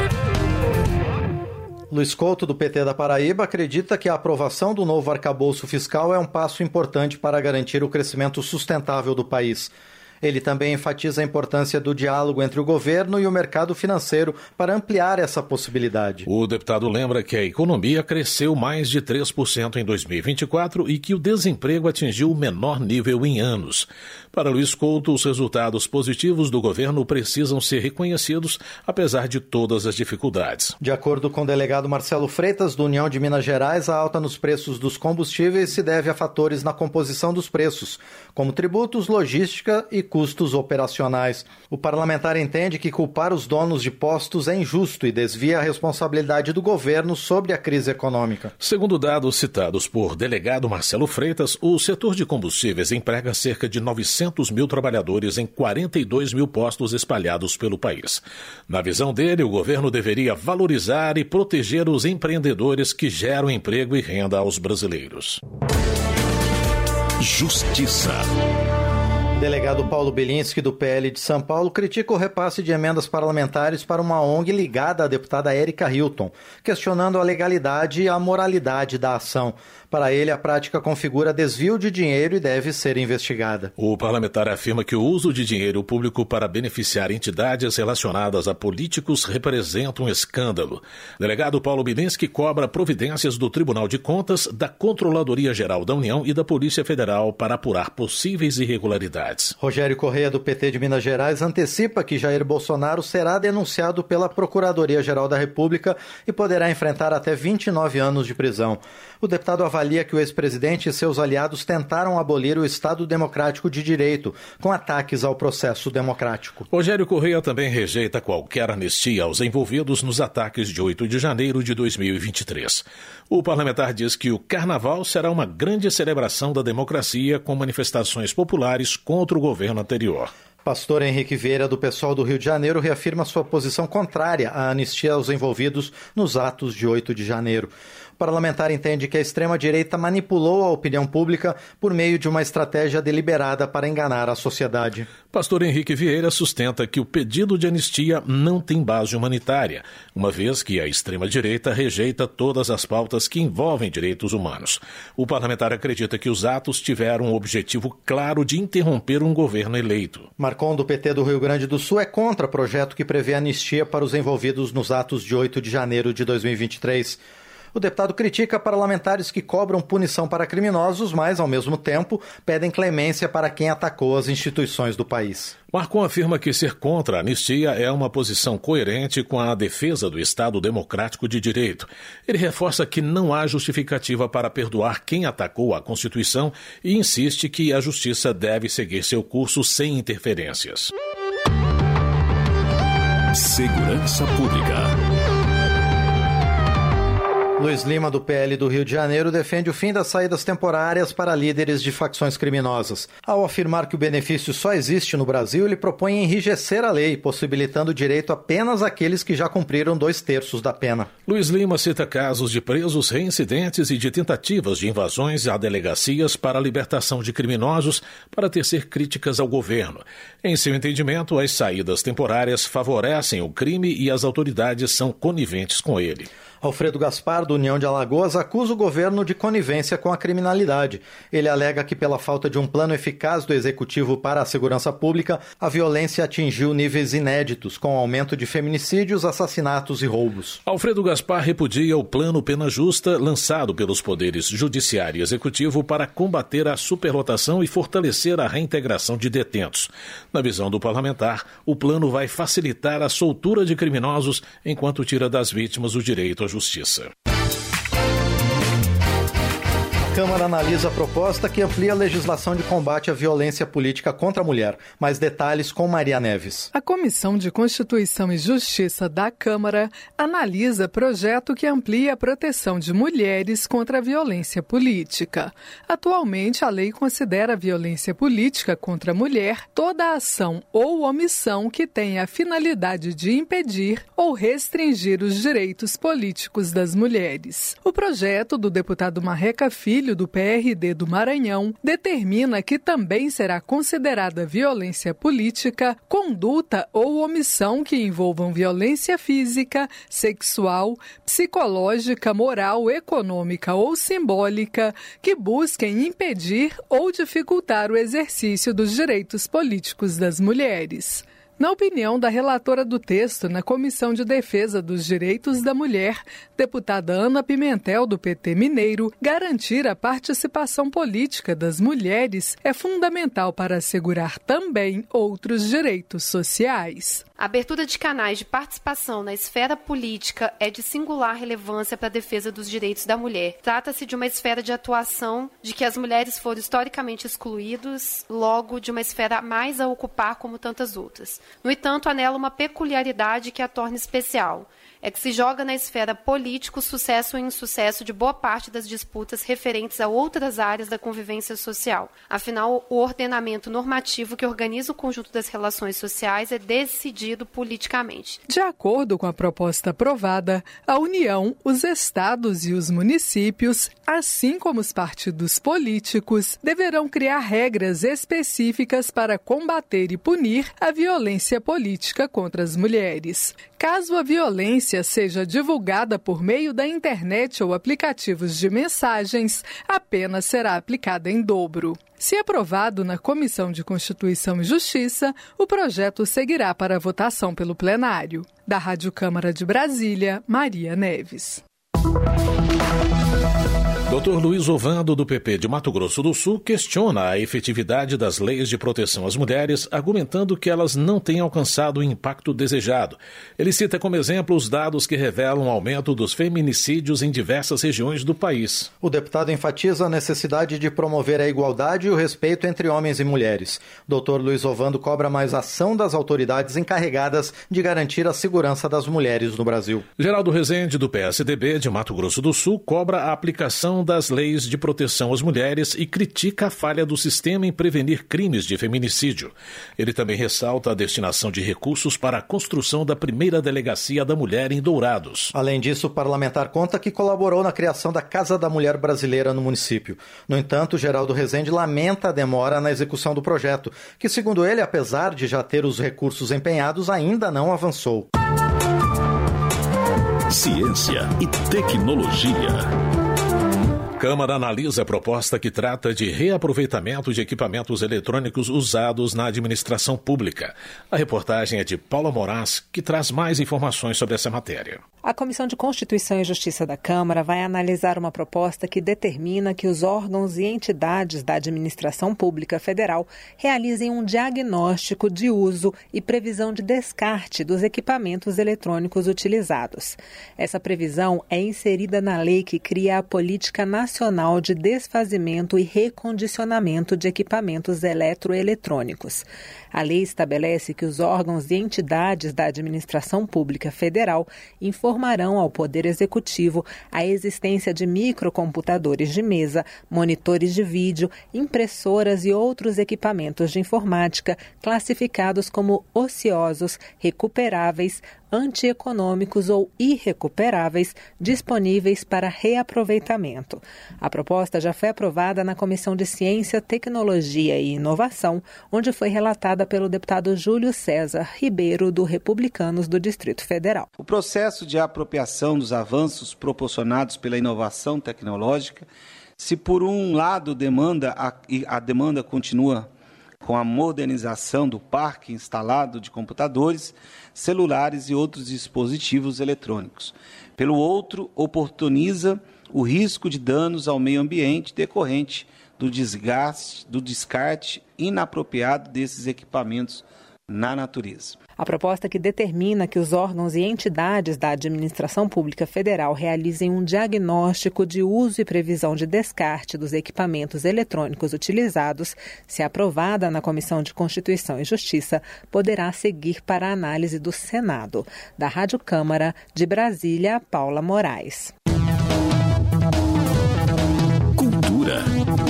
Luiz Couto, do P T da Paraíba, acredita que a aprovação do novo arcabouço fiscal é um passo importante para garantir o crescimento sustentável do país. Ele também enfatiza a importância do diálogo entre o governo e o mercado financeiro para ampliar essa possibilidade. O deputado lembra que a economia cresceu mais de três por cento em dois mil e vinte e quatro e que o desemprego atingiu o menor nível em anos. Para Luiz Couto, os resultados positivos do governo precisam ser reconhecidos, apesar de todas as dificuldades. De acordo com o delegado Marcelo Freitas, do União de Minas Gerais, a alta nos preços dos combustíveis se deve a fatores na composição dos preços, como tributos, logística e custos operacionais. O parlamentar entende que culpar os donos de postos é injusto e desvia a responsabilidade do governo sobre a crise econômica. Segundo dados citados por delegado Marcelo Freitas, o setor de combustíveis emprega cerca de novecentos mil trabalhadores em quarenta e dois mil postos espalhados pelo país. Na visão dele, o governo deveria valorizar e proteger os empreendedores que geram emprego e renda aos brasileiros. Justiça. O delegado Paulo Belinski, do P L de São Paulo, critica o repasse de emendas parlamentares para uma O N G ligada à deputada Érica Hilton, questionando a legalidade e a moralidade da ação. Para ele, a prática configura desvio de dinheiro e deve ser investigada. O parlamentar afirma que o uso de dinheiro público para beneficiar entidades relacionadas a políticos representa um escândalo. Delegado Paulo Belinski cobra providências do Tribunal de Contas, da Controladoria Geral da União e da Polícia Federal para apurar possíveis irregularidades. Rogério Correia, do P T de Minas Gerais, antecipa que Jair Bolsonaro será denunciado pela Procuradoria-Geral da República e poderá enfrentar até vinte e nove anos de prisão. O deputado avalia que o ex-presidente e seus aliados tentaram abolir o Estado Democrático de Direito, com ataques ao processo democrático. Rogério Correia também rejeita qualquer anistia aos envolvidos nos ataques de oito de janeiro de dois mil e vinte e três. O parlamentar diz que o carnaval será uma grande celebração da democracia com manifestações populares contra o governo anterior. Pastor Henrique Vieira, do PSOL do Rio de Janeiro, reafirma sua posição contrária à anistia aos envolvidos nos atos de oito de janeiro. O parlamentar entende que a extrema-direita manipulou a opinião pública por meio de uma estratégia deliberada para enganar a sociedade. Pastor Henrique Vieira sustenta que o pedido de anistia não tem base humanitária, uma vez que a extrema-direita rejeita todas as pautas que envolvem direitos humanos. O parlamentar acredita que os atos tiveram um objetivo claro de interromper um governo eleito. Marcon, do P T do Rio Grande do Sul, é contra projeto que prevê anistia para os envolvidos nos atos de oito de janeiro de dois mil e vinte e três. O deputado critica parlamentares que cobram punição para criminosos, mas, ao mesmo tempo, pedem clemência para quem atacou as instituições do país. Marcon afirma que ser contra a anistia é uma posição coerente com a defesa do Estado Democrático de Direito. Ele reforça que não há justificativa para perdoar quem atacou a Constituição e insiste que a justiça deve seguir seu curso sem interferências. Segurança Pública. Luiz Lima, do P L do Rio de Janeiro, defende o fim das saídas temporárias para líderes de facções criminosas. Ao afirmar que o benefício só existe no Brasil, ele propõe enrijecer a lei, possibilitando o direito apenas àqueles que já cumpriram dois terços da pena. Luiz Lima cita casos de presos reincidentes e de tentativas de invasões a delegacias para a libertação de criminosos para tecer críticas ao governo. Em seu entendimento, as saídas temporárias favorecem o crime e as autoridades são coniventes com ele. Alfredo Gaspar, do deputado União de Alagoas acusa o governo de conivência com a criminalidade. Ele alega que, pela falta de um plano eficaz do Executivo para a segurança pública, a violência atingiu níveis inéditos, com aumento de feminicídios, assassinatos e roubos. Alfredo Gaspar repudia o plano Pena Justa lançado pelos poderes judiciário e executivo para combater a superlotação e fortalecer a reintegração de detentos. Na visão do parlamentar, o plano vai facilitar a soltura de criminosos enquanto tira das vítimas o direito à justiça. A Câmara analisa a proposta que amplia a legislação de combate à violência política contra a mulher. Mais detalhes com Maria Neves. A Comissão de Constituição e Justiça da Câmara analisa projeto que amplia a proteção de mulheres contra a violência política. Atualmente, a lei considera a violência política contra a mulher toda ação ou omissão que tenha a finalidade de impedir ou restringir os direitos políticos das mulheres. O projeto do deputado Marreca Filho, do P R D do Maranhão, determina que também será considerada violência política conduta ou omissão que envolvam violência física, sexual, psicológica, moral, econômica ou simbólica que busquem impedir ou dificultar o exercício dos direitos políticos das mulheres. Na opinião da relatora do texto na Comissão de Defesa dos Direitos da Mulher, deputada Ana Pimentel, do P T Mineiro, garantir a participação política das mulheres é fundamental para assegurar também outros direitos sociais. A abertura de canais de participação na esfera política é de singular relevância para a defesa dos direitos da mulher. Trata-se de uma esfera de atuação de que as mulheres foram historicamente excluídas, logo de uma esfera mais a ocupar como tantas outras. No entanto, há nela uma peculiaridade que a torna especial. É que se joga na esfera política o sucesso ou insucesso de boa parte das disputas referentes a outras áreas da convivência social. Afinal, o ordenamento normativo que organiza o conjunto das relações sociais é decidido politicamente. De acordo com a proposta aprovada, a União, os estados e os municípios, assim como os partidos políticos, deverão criar regras específicas para combater e punir a violência política contra as mulheres. Caso a violência seja divulgada por meio da internet ou aplicativos de mensagens, a pena será aplicada em dobro. Se aprovado na Comissão de Constituição e Justiça, o projeto seguirá para votação pelo plenário. Da Rádio Câmara de Brasília, Maria Neves. doutor Luiz Ovando, do P P de Mato Grosso do Sul, questiona a efetividade das leis de proteção às mulheres, argumentando que elas não têm alcançado o impacto desejado. Ele cita como exemplo os dados que revelam o aumento dos feminicídios em diversas regiões do país. O deputado enfatiza a necessidade de promover a igualdade e o respeito entre homens e mulheres. doutor Luiz Ovando cobra mais ação das autoridades encarregadas de garantir a segurança das mulheres no Brasil. Geraldo Rezende, do P S D B de Mato Grosso do Sul, cobra a aplicação das leis de proteção às mulheres e critica a falha do sistema em prevenir crimes de feminicídio. Ele também ressalta a destinação de recursos para a construção da primeira delegacia da mulher em Dourados. Além disso, o parlamentar conta que colaborou na criação da Casa da Mulher Brasileira no município. No entanto, Geraldo Rezende lamenta a demora na execução do projeto, que, segundo ele, apesar de já ter os recursos empenhados, ainda não avançou. Ciência e tecnologia. Câmara analisa a proposta que trata de reaproveitamento de equipamentos eletrônicos usados na administração pública. A reportagem é de Paula Moraes, que traz mais informações sobre essa matéria. A Comissão de Constituição e Justiça da Câmara vai analisar uma proposta que determina que os órgãos e entidades da administração pública federal realizem um diagnóstico de uso e previsão de descarte dos equipamentos eletrônicos utilizados. Essa previsão é inserida na lei que cria a Política Nacional de Desfazimento e Recondicionamento de Equipamentos Eletroeletrônicos. A lei estabelece que os órgãos e entidades da administração pública federal informarão ao Poder Executivo a existência de microcomputadores de mesa, monitores de vídeo, impressoras e outros equipamentos de informática classificados como ociosos, recuperáveis, antieconômicos ou irrecuperáveis disponíveis para reaproveitamento. A proposta já foi aprovada na Comissão de Ciência, Tecnologia e Inovação, onde foi relatada comentada pelo deputado Júlio César Ribeiro, do Republicanos do Distrito Federal. O processo de apropriação dos avanços proporcionados pela inovação tecnológica, se por um lado demanda, a, a demanda continua com a modernização do parque instalado de computadores, celulares e outros dispositivos eletrônicos. Pelo outro, oportuniza o risco de danos ao meio ambiente decorrente do desgaste, do descarte inapropriado desses equipamentos na natureza. A proposta que determina que os órgãos e entidades da Administração Pública Federal realizem um diagnóstico de uso e previsão de descarte dos equipamentos eletrônicos utilizados, se aprovada na Comissão de Constituição e Justiça, poderá seguir para a análise do Senado. Da Rádio Câmara, de Brasília, Paula Moraes. Cultura.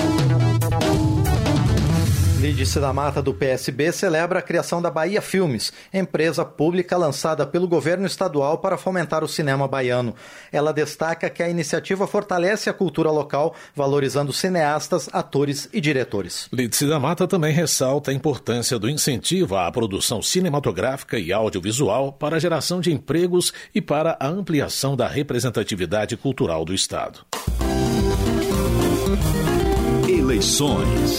Lídice da Mata, do P S B, celebra a criação da Bahia Filmes, empresa pública lançada pelo governo estadual para fomentar o cinema baiano. Ela destaca que a iniciativa fortalece a cultura local, valorizando cineastas, atores e diretores. Lídice da Mata também ressalta a importância do incentivo à produção cinematográfica e audiovisual para a geração de empregos e para a ampliação da representatividade cultural do Estado. Eleições.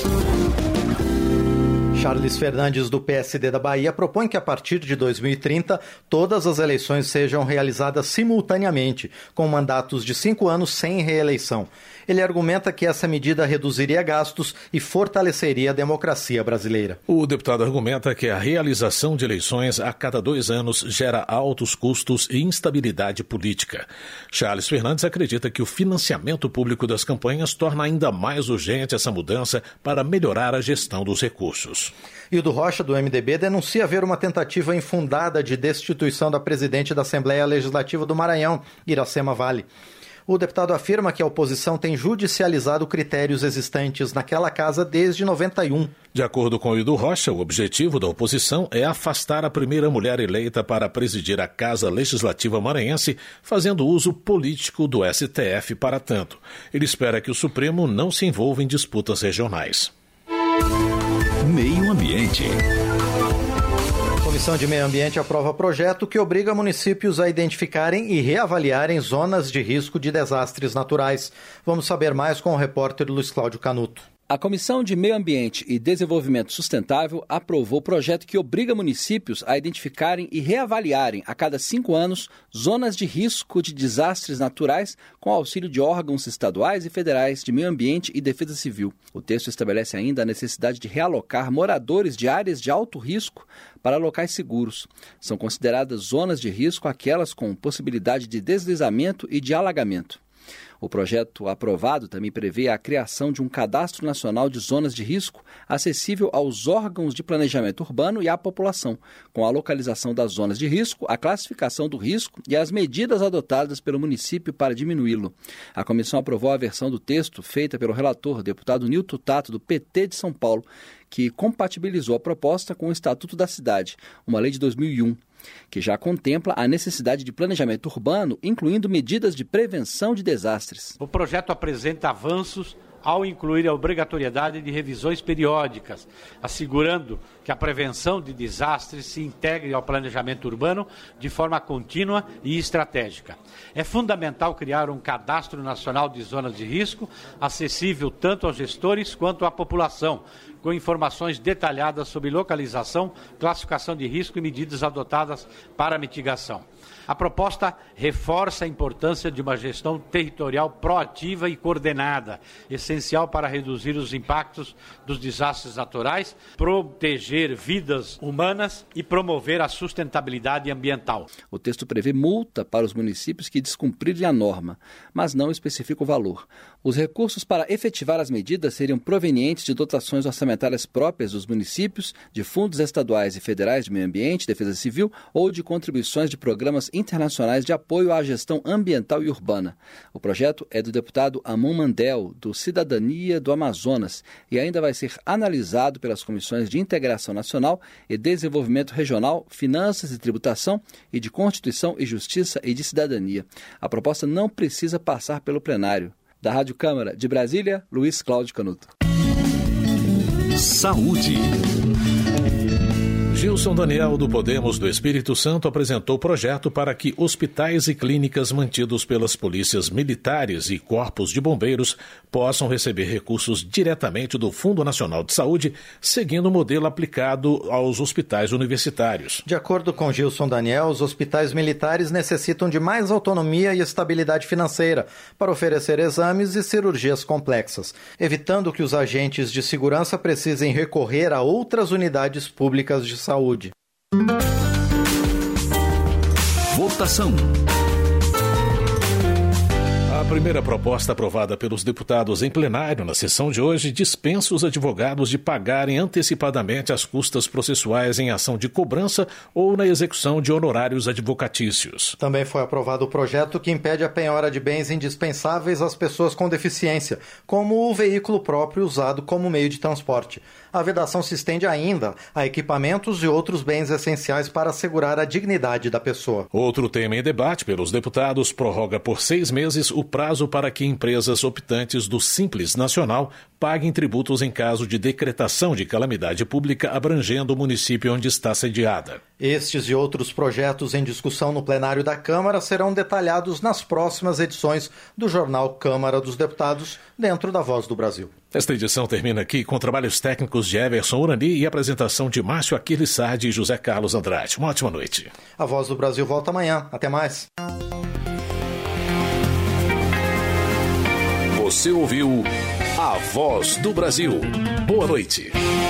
Charles Fernandes, do P S D da Bahia, propõe que a partir de dois mil e trinta todas as eleições sejam realizadas simultaneamente, com mandatos de cinco anos sem reeleição. Ele argumenta que essa medida reduziria gastos e fortaleceria a democracia brasileira. O deputado argumenta que a realização de eleições a cada dois anos gera altos custos e instabilidade política. Charles Fernandes acredita que o financiamento público das campanhas torna ainda mais urgente essa mudança para melhorar a gestão dos recursos. Hildo Rocha, do M D B, denuncia haver uma tentativa infundada de destituição da presidente da Assembleia Legislativa do Maranhão, Iracema Vale. O deputado afirma que a oposição tem judicializado critérios existentes naquela casa desde noventa e um. De acordo com Hildo Rocha, o objetivo da oposição é afastar a primeira mulher eleita para presidir a Casa Legislativa maranhense, fazendo uso político do S T F para tanto. Ele espera que o Supremo não se envolva em disputas regionais. Meio Ambiente. A Comissão de Meio Ambiente aprova projeto que obriga municípios a identificarem e reavaliarem zonas de risco de desastres naturais. Vamos saber mais com o repórter Luiz Cláudio Canuto. A Comissão de Meio Ambiente e Desenvolvimento Sustentável aprovou o projeto que obriga municípios a identificarem e reavaliarem a cada cinco anos zonas de risco de desastres naturais com auxílio de órgãos estaduais e federais de meio ambiente e defesa civil. O texto estabelece ainda a necessidade de realocar moradores de áreas de alto risco para locais seguros. São consideradas zonas de risco aquelas com possibilidade de deslizamento e de alagamento. O projeto aprovado também prevê a criação de um cadastro nacional de zonas de risco acessível aos órgãos de planejamento urbano e à população, com a localização das zonas de risco, a classificação do risco e as medidas adotadas pelo município para diminuí-lo. A comissão aprovou a versão do texto feita pelo relator, deputado Nilton Tato, do P T de São Paulo, que compatibilizou a proposta com o Estatuto da Cidade, uma lei de dois mil e um. Que já contempla a necessidade de planejamento urbano, incluindo medidas de prevenção de desastres. O projeto apresenta avanços ao incluir a obrigatoriedade de revisões periódicas, assegurando que a prevenção de desastres se integre ao planejamento urbano de forma contínua e estratégica. É fundamental criar um cadastro nacional de zonas de risco, acessível tanto aos gestores quanto à população, com informações detalhadas sobre localização, classificação de risco e medidas adotadas para mitigação. A proposta reforça a importância de uma gestão territorial proativa e coordenada, essencial para reduzir os impactos dos desastres naturais, proteger vidas humanas e promover a sustentabilidade ambiental. O texto prevê multa para os municípios que descumprirem a norma, mas não especifica o valor. Os recursos para efetivar as medidas seriam provenientes de dotações orçamentárias próprias dos municípios, de fundos estaduais e federais de meio ambiente e defesa civil ou de contribuições de programas internacionais de apoio à gestão ambiental e urbana. O projeto é do deputado Amon Mandel, do Cidadania do Amazonas, e ainda vai ser analisado pelas comissões de Integração Nacional e Desenvolvimento Regional, Finanças e Tributação e de Constituição e Justiça e de Cidadania. A proposta não precisa passar pelo plenário. Da Rádio Câmara de Brasília, Luiz Cláudio Canuto. Saúde. Gilson Daniel, do Podemos do Espírito Santo, apresentou projeto para que hospitais e clínicas mantidos pelas polícias militares e corpos de bombeiros possam receber recursos diretamente do Fundo Nacional de Saúde, seguindo o modelo aplicado aos hospitais universitários. De acordo com Gilson Daniel, os hospitais militares necessitam de mais autonomia e estabilidade financeira para oferecer exames e cirurgias complexas, evitando que os agentes de segurança precisem recorrer a outras unidades públicas de saúde. Votação. A primeira proposta aprovada pelos deputados em plenário na sessão de hoje dispensa os advogados de pagarem antecipadamente as custas processuais em ação de cobrança ou na execução de honorários advocatícios. Também foi aprovado o projeto que impede a penhora de bens indispensáveis às pessoas com deficiência, como o veículo próprio usado como meio de transporte. A vedação se estende ainda a equipamentos e outros bens essenciais para assegurar a dignidade da pessoa. Outro tema em debate pelos deputados prorroga por seis meses o prazo para que empresas optantes do Simples Nacional paguem tributos em caso de decretação de calamidade pública abrangendo o município onde está sediada. Estes e outros projetos em discussão no plenário da Câmara serão detalhados nas próximas edições do jornal Câmara dos Deputados, dentro da Voz do Brasil. Esta edição termina aqui com trabalhos técnicos de Everson Urani e apresentação de Márcio Aquiles Sardi e José Carlos Andrade. Uma ótima noite. A Voz do Brasil volta amanhã. Até mais. Você ouviu A Voz do Brasil. Boa noite.